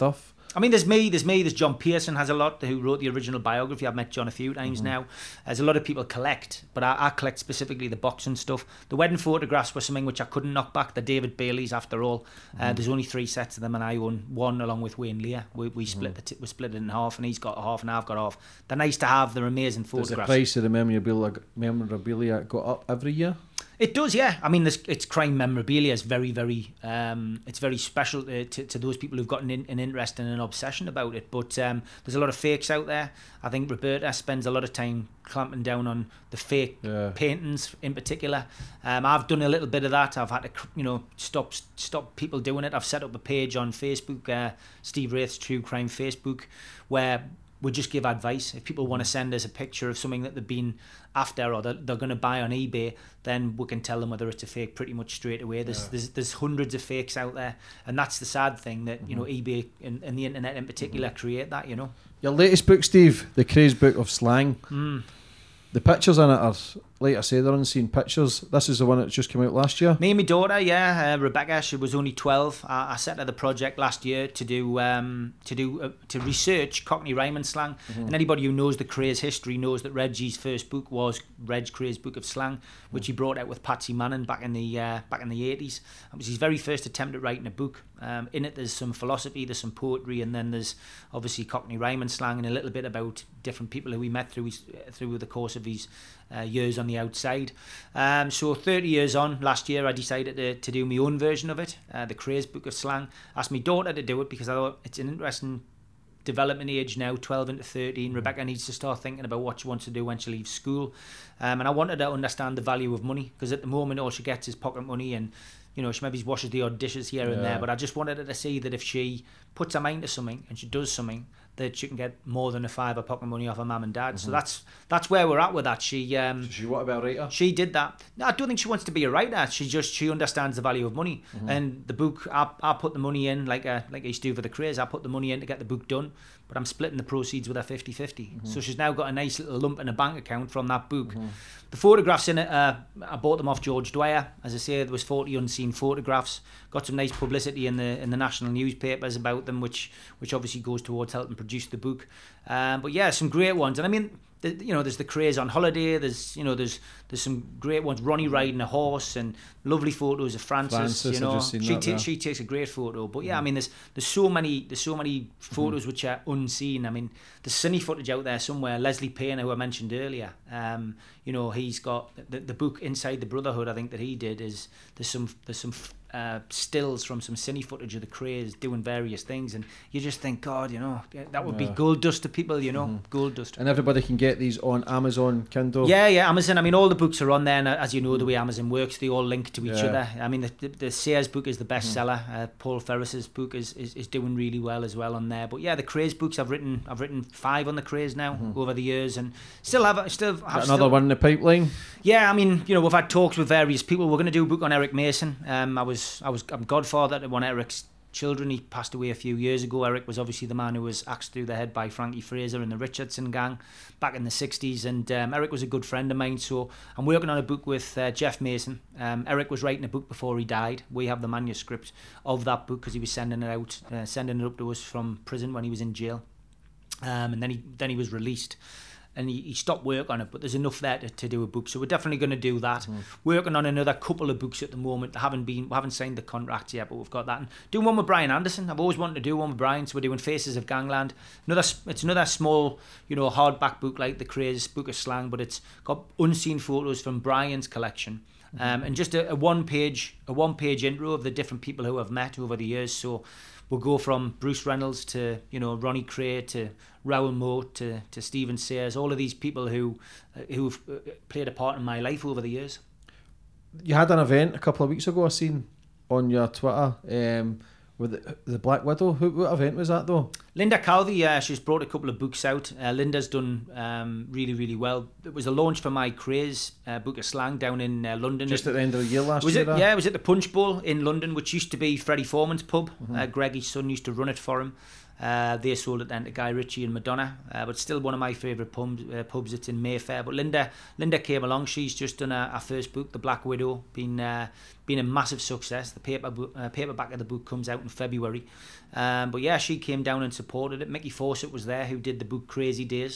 I mean, there's me, there's me, there's John Pearson has a lot, who wrote the original biography. I've met John a few times mm-hmm. now. There's a lot of people collect, but I, I collect specifically the boxing stuff. The wedding photographs were something which I couldn't knock back. The David Baileys, after all. Mm-hmm. Uh, there's only three sets of them, and I own one along with Wayne Lear. We, we split mm-hmm. the t- we split it in half, and he's got half, and I've got half. They're nice to have. They're amazing photographs. Does the price of the memorabilia, memorabilia go up every year? It does, yeah. I mean, it's crime memorabilia is very, very, um, it's very special to, to, to those people who've got an, an interest and an obsession about it. But um, there's a lot of fakes out there. I think Roberta spends a lot of time clamping down on the fake yeah. paintings in particular. Um, I've done a little bit of that. I've had to, you know, stop stop people doing it. I've set up a page on Facebook, uh, Steve Wraith's True Crime Facebook, where we just give advice. If people want to send us a picture of something that they've been after or they're, they're going to buy on eBay, then we can tell them whether it's a fake pretty much straight away. There's yeah. there's, there's hundreds of fakes out there, and that's the sad thing that, you know, eBay and, and the internet in particular mm-hmm. create that, you know. Your latest book, Steve, The Craze Book of Slang. Mm. The pictures in it are, like I say, they're unseen pictures. This is the one that just came out last year. Me and my daughter, yeah, uh, Rebecca. She was only twelve. I, I set her the project last year to do um, to do uh, to research Cockney rhyme and slang. Mm-hmm. And anybody who knows the Craze history knows that Reggie's first book was Reg Craze Book of Slang, which mm-hmm. he brought out with Patsy Manning back in the uh, back in the eighties. It was his very first attempt at writing a book. Um, in it, there's some philosophy, there's some poetry, and then there's obviously Cockney rhyme and slang, and a little bit about different people who he met through his, through the course of his uh, years on the outside. Um, so thirty years on, last year I decided to, to do my own version of it, uh, the Craze Book of Slang. Asked my daughter to do it because I thought it's an interesting development age now, twelve into thirteen. Rebecca needs to start thinking about what she wants to do when she leaves school. Um, and I wanted her to understand the value of money, because at the moment all she gets is pocket money, and you know, she maybe washes the odd dishes here yeah. and there, but I just wanted her to see that if she puts her mind to something and she does something, that she can get more than a fiver pocket money off her mum and dad. Mm-hmm. So that's that's where we're at with that. She um, so she what about a writer? She did that. No, I don't think she wants to be a writer. She just she understands the value of money. Mm-hmm. And the book, I I put the money in like a, like I used to do for the Craze. I put the money in to get the book done, but I'm splitting the proceeds with her fifty-fifty. Mm-hmm. So she's now got a nice little lump in a bank account from that book. Mm-hmm. The photographs in it, uh, I bought them off George Dwyer. As I say, there was forty unseen photographs. Got some nice publicity in the in the national newspapers about them, which which obviously goes towards helping produce the book. Um, but yeah, some great ones. And I mean, the, you know, there's the Craze on holiday. There's you know, there's there's some great ones. Ronnie riding a horse, and lovely photos of Frances. Frances you know, she that, ta- yeah. she takes a great photo. But yeah, mm. I mean, there's there's so many there's so many photos mm. which are unseen. I mean, there's sunny footage out there somewhere. Leslie Payne, who I mentioned earlier. Um, you know, he's got the, the book Inside the Brotherhood. I think that he did is there's some there's some. Uh, stills from some cine footage of the Craze doing various things, and you just think, God, you know, that would yeah. be gold dust to people, you know, mm-hmm. gold dust. And everybody can get these on Amazon Kindle. Yeah, yeah, Amazon. I mean, all the books are on there, and as you know, the way Amazon works, they all link to each yeah. other. I mean, the, the, the Sears book is the bestseller. Mm-hmm. Uh, Paul Ferris's book is, is is doing really well as well on there. But yeah, the Craze books, I've written I've written five on the Craze now mm-hmm. over the years, and still have still have Got another still, one in the pipeline. Yeah, I mean, you know, we've had talks with various people. We're going to do a book on Eric Mason. Um, I was I was I'm godfather to one of Eric's children. He passed away a few years ago. Eric was obviously the man who was axed through the head by Frankie Fraser and the Richardson gang back in the sixties, and um, Eric was a good friend of mine, so I'm working on a book with uh, Jeff Mason. um, Eric was writing a book before he died. We have the manuscript of that book because he was sending it out uh, sending it up to us from prison when he was in jail, um, and then he then he was released. And he, he stopped work on it, but there's enough there to, to do a book, so we're definitely going to do that. Mm. Working on another couple of books at the moment. haven't been we haven't signed the contract yet, but we've got that. And doing one with Brian Anderson. I've always wanted to do one with Brian, so we're doing Faces of Gangland. Another, it's another small, you know, hardback book like the Craze Book of Slang, but it's got unseen photos from Brian's collection, mm-hmm. um, and just a, a one page a one page intro of the different people who I've met over the years. So we'll go from Bruce Reynolds to, you know, Ronnie Cray to Raoul Moat to, to Stephen Sayers, all of these people who uh, who've played a part in my life over the years. You had an event a couple of weeks ago I seen on your Twitter um, with the, the Black Widow. Who, what event was that though? Linda Calvi, uh, she's brought a couple of books out. Uh, Linda's done um, really, really well. It was a launch for my Craze uh, Book of Slang down in uh, London. Just at the end of the year last was year? It, yeah, it was at the Punch Bowl in London, which used to be Freddie Foreman's pub. Mm-hmm. Uh, Greg, his son, used to run it for him. Uh, they sold it then to Guy Ritchie and Madonna, uh, but still one of my favourite pubs, uh, pubs. It's in Mayfair. But Linda Linda came along. She's just done her, her first book, The Black Widow, been uh, been a massive success. The paper uh, paperback of the book comes out in February. Um, but yeah, she came down and supported it. Mickey Fawcett was there, who did the book Crazy Days.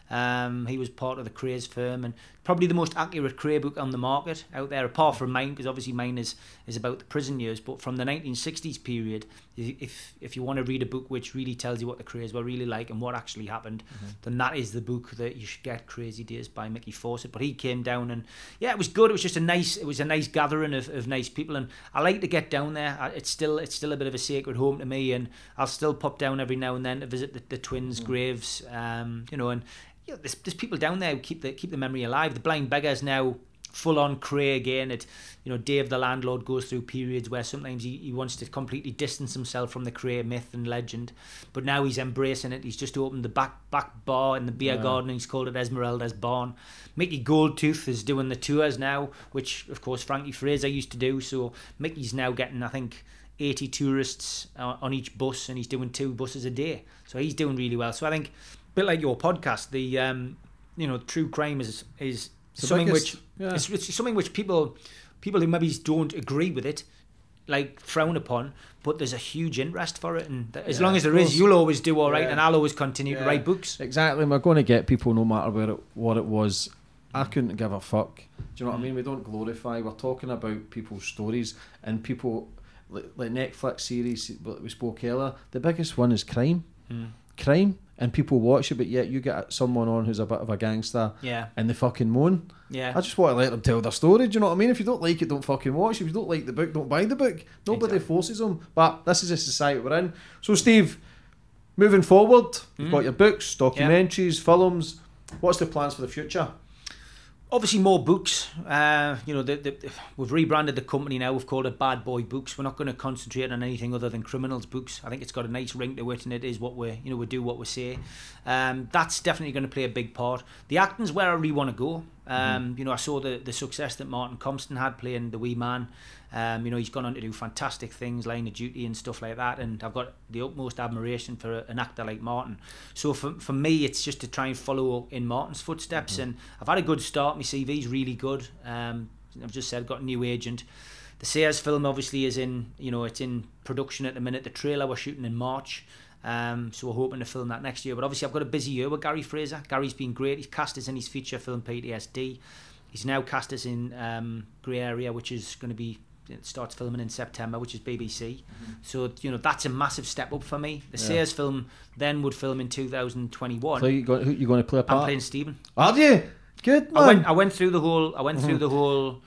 Um, he was part of the Craze firm, and probably the most accurate Cray book on the market out there, apart from mine, because obviously mine is, is about the prison years. But from the nineteen sixties period, if if you want to read a book which really tells you what the Craze were really like and what actually happened, mm-hmm. then that is the book that you should get, Crazy Days by Mickey Fawcett. But he came down, and yeah, it was good. It was just a nice, it was a nice gathering of, of nice people, and I like to get down there. It's still it's still a bit of a sacred home to me, and I'll still pop down every now and then to visit the, the twins' mm-hmm. graves, um, you know, and. You know, there's, there's people down there who keep the keep the memory alive. The Blind Beggar's now full on Cray again. It, you know, Dave the landlord goes through periods where sometimes he, he wants to completely distance himself from the Cray myth and legend, but now he's embracing it. He's just opened the back back bar in the beer yeah. garden. And he's called it Esmeralda's Barn. Mickey Goldtooth is doing the tours now, which of course Frankie Fraser used to do. So Mickey's now getting, I think, eighty tourists on each bus, and he's doing two buses a day. So he's doing really well. So I think. Bit like your podcast, the um, you know, true crime is is the something biggest, which yeah. it's, it's something which people people who maybe don't agree with it like frown upon, but there's a huge interest for it, and as yeah, long as there is, you'll always do all right, yeah. and I'll always continue yeah. to write books. Exactly, and we're going to get people no matter where it, what it was. I couldn't give a fuck. Do you know what mm. I mean? We don't glorify. We're talking about people's stories and people like, like Netflix series that we spoke earlier. The biggest one is crime. Mm. Crime. And people watch it, but yet you get someone on who's a bit of a gangster, yeah, and they fucking moan. Yeah, I just want to let them tell their story. Do you know what I mean? If you don't like it, don't fucking watch. If you don't like the book, don't buy the book. Nobody exactly. forces them. But this is a society we're in. So, Steve, moving forward, mm-hmm. you've got your books, documentaries, yeah. films. What's the plans for the future? Obviously more books. Uh, you know, the, the, we've rebranded the company now. We've called it Bad Boy Books. We're not going to concentrate on anything other than criminals books. I think it's got a nice ring to it, and it is what we, you know, we do what we say. Um, that's definitely going to play a big part. The acting's where I really want to go. Um, mm-hmm. You know, I saw the the success that Martin Compston had playing the wee man. Um, you know, he's gone on to do fantastic things, Line of Duty and stuff like that, and I've got the utmost admiration for an actor like Martin. So for for me, it's just to try and follow in Martin's footsteps, mm-hmm. and I've had a good start. My C V's really good. Um, I've just said, got a new agent. The Sayers film obviously is in, you know, it's in production at the minute. The trailer we're shooting in March. Um, so we're hoping to film that next year. But obviously I've got a busy year with Gary Fraser. Gary's been great. He's cast us in his feature film P T S D. He's now cast us in um, Grey Area, which is going to be, it starts filming in September, which is B B C. Mm-hmm. So, you know, that's a massive step up for me. The yeah. Sayers film then would film in two thousand twenty-one. So you got, who you going to play a part? I'm playing Stephen. Are you? Good, man. I went, I went through the whole, I went mm-hmm. through the whole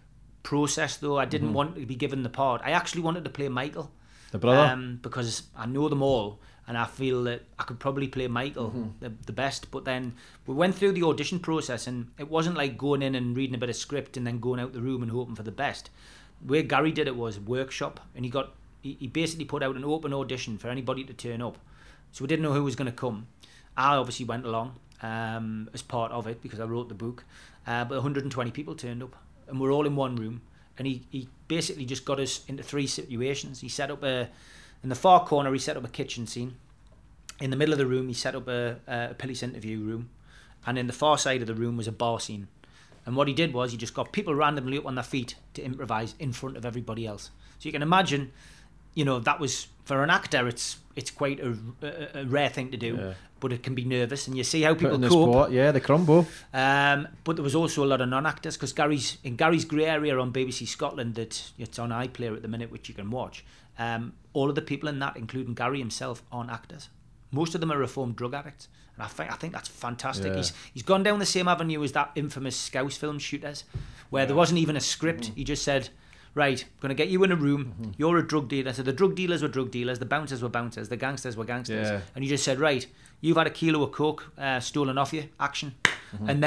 process though. I didn't mm-hmm. want to be given the part. I actually wanted to play Michael. The brother? Um, because I know them all. And I feel that I could probably play Michael mm-hmm. the, the best. But then we went through the audition process, and it wasn't like going in and reading a bit of script and then going out the room and hoping for the best. Where Gary did it was workshop, and he got he, he basically put out an open audition for anybody to turn up. So we didn't know who was going to come. I obviously went along um, as part of it because I wrote the book. Uh, but one hundred twenty people turned up, and we're all in one room. And he, he basically just got us into three situations. He set up a... In the far corner, he set up a kitchen scene. In the middle of the room, he set up a, a police interview room. And in the far side of the room was a bar scene. And what he did was he just got people randomly up on their feet to improvise in front of everybody else. So you can imagine, you know, that was, for an actor, it's it's quite a, a, a rare thing to do. Yeah. But it can be nervous. And you see how people cope. Sport, yeah, they crumble. Um, but there was also a lot of non-actors, because Gary's in Gary's Grey Area on B B C Scotland, that it's on iPlayer at the minute, which you can watch. Um, all of the people in that, including Gary himself, aren't actors. Most of them are reformed drug addicts, and I think I think that's fantastic. Yeah. He's he's gone down the same avenue as that infamous Scouse film Shooters, where yeah. there wasn't even a script. Mm-hmm. He just said, "Right, I'm going to get you in a room. Mm-hmm. You're a drug dealer." So the drug dealers were drug dealers, the bouncers were bouncers, the gangsters were gangsters, yeah. and you just said, "Right, you've had a kilo of coke uh, stolen off you. Action," mm-hmm. and then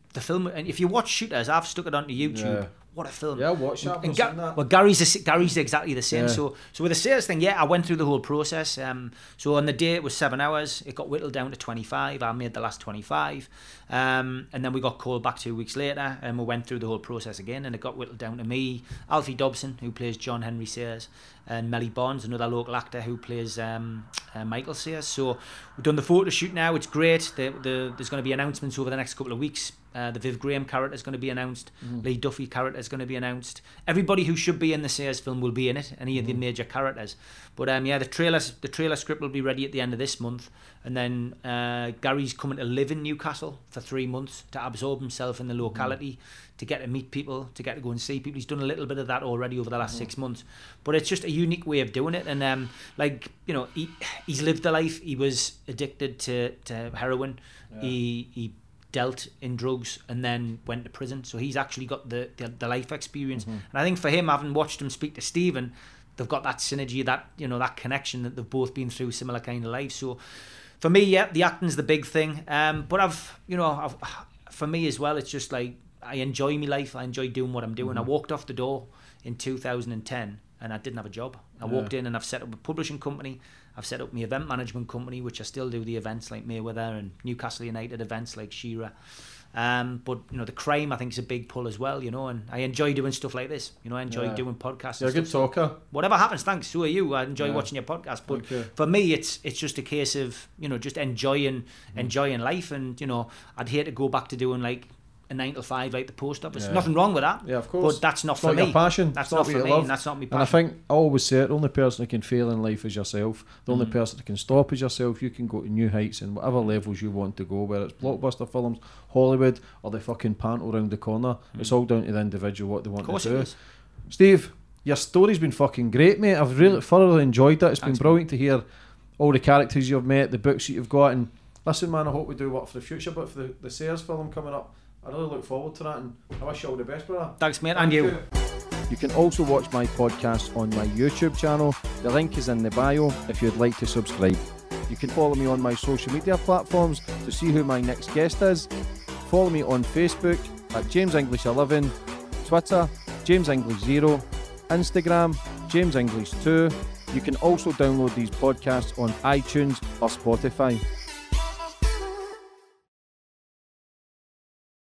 the film, and if you watch Shooters, I've stuck it onto YouTube. Yeah. What a film! Yeah, watch that. And Ga- that. Well, Gary's a, Gary's exactly the same. Yeah. So, so with the sales thing, yeah, I went through the whole process. Um, so on the day it was seven hours. It got whittled down to twenty-five. I made the last twenty-five, um, and then we got called back two weeks later, and we went through the whole process again, and it got whittled down to me, Alfie Dobson, who plays John Henry Sayers, and Melly Barnes, another local actor who plays um, uh, Michael Sayers. So we've done the photo shoot now. It's great. The, the, there's going to be announcements over the next couple of weeks. Uh, the Viv Graham character is going to be announced. Mm. Lee Duffy character is going to be announced. Everybody who should be in the Sayers film will be in it. Any mm. of the major characters. But um, yeah, the trailer the trailer script will be ready at the end of this month, and then uh, Gary's coming to live in Newcastle for three months to absorb himself in the locality, mm. to get to meet people, to get to go and see people. He's done a little bit of that already over the last mm. six months. But it's just a unique way of doing it, and um, like you know, he he's lived a life. He was addicted to to heroin. Yeah. He he. dealt in drugs and then went to prison, so he's actually got the the, the life experience. Mm-hmm. And I think for him, having watched him speak to Stephen, they've got that synergy, that you know, that connection, that they've both been through similar kind of lives. So for me, yeah, the acting's the big thing. Um, but I've you know, I've, for me as well, it's just like I enjoy my life. I enjoy doing what I'm doing. Mm-hmm. I walked off the door in two thousand ten and I didn't have a job. I yeah. walked in and I've set up a publishing company. I've set up my event management company, which I still do the events like Mayweather and Newcastle United events like Shearer. Um, but you know, the crime I think is a big pull as well. You know, and I enjoy doing stuff like this. You know, I enjoy yeah. doing podcasts. You're a good talker. Whatever happens, thanks. So are you. I enjoy yeah. watching your podcast. But for me, it's it's just a case of you know just enjoying mm. enjoying life. And you know, I'd hate to go back to doing like a nine to five like the post office. Yeah. Nothing wrong with that. Yeah, of course. But that's not it's for not me. Your passion. That's it's not, not for me. Love. And that's not my passion. And I think I always say it, the only person that can fail in life is yourself. The only mm. person that can stop is yourself. You can go to new heights and whatever levels you want to go, whether it's blockbuster films, Hollywood, or the fucking panto around the corner. Mm. It's all down to the individual what they want of course to do. It is. Steve, your story's been fucking great, mate. I've really thoroughly enjoyed it. It's Thanks, been brilliant man. to hear all the characters you've met, the books that you've got, and listen, man, I hope we do work for the future. But for the, the Sayers film coming up, I really look forward to that, and I wish you all the best, brother. Thanks, mate, and you. You can also watch my podcast on my YouTube channel. The link is in the bio if you'd like to subscribe. You can follow me on my social media platforms to see who my next guest is. Follow me on Facebook at James English eleven, Twitter, James English zero, Instagram, James English two. You can also download these podcasts on iTunes or Spotify.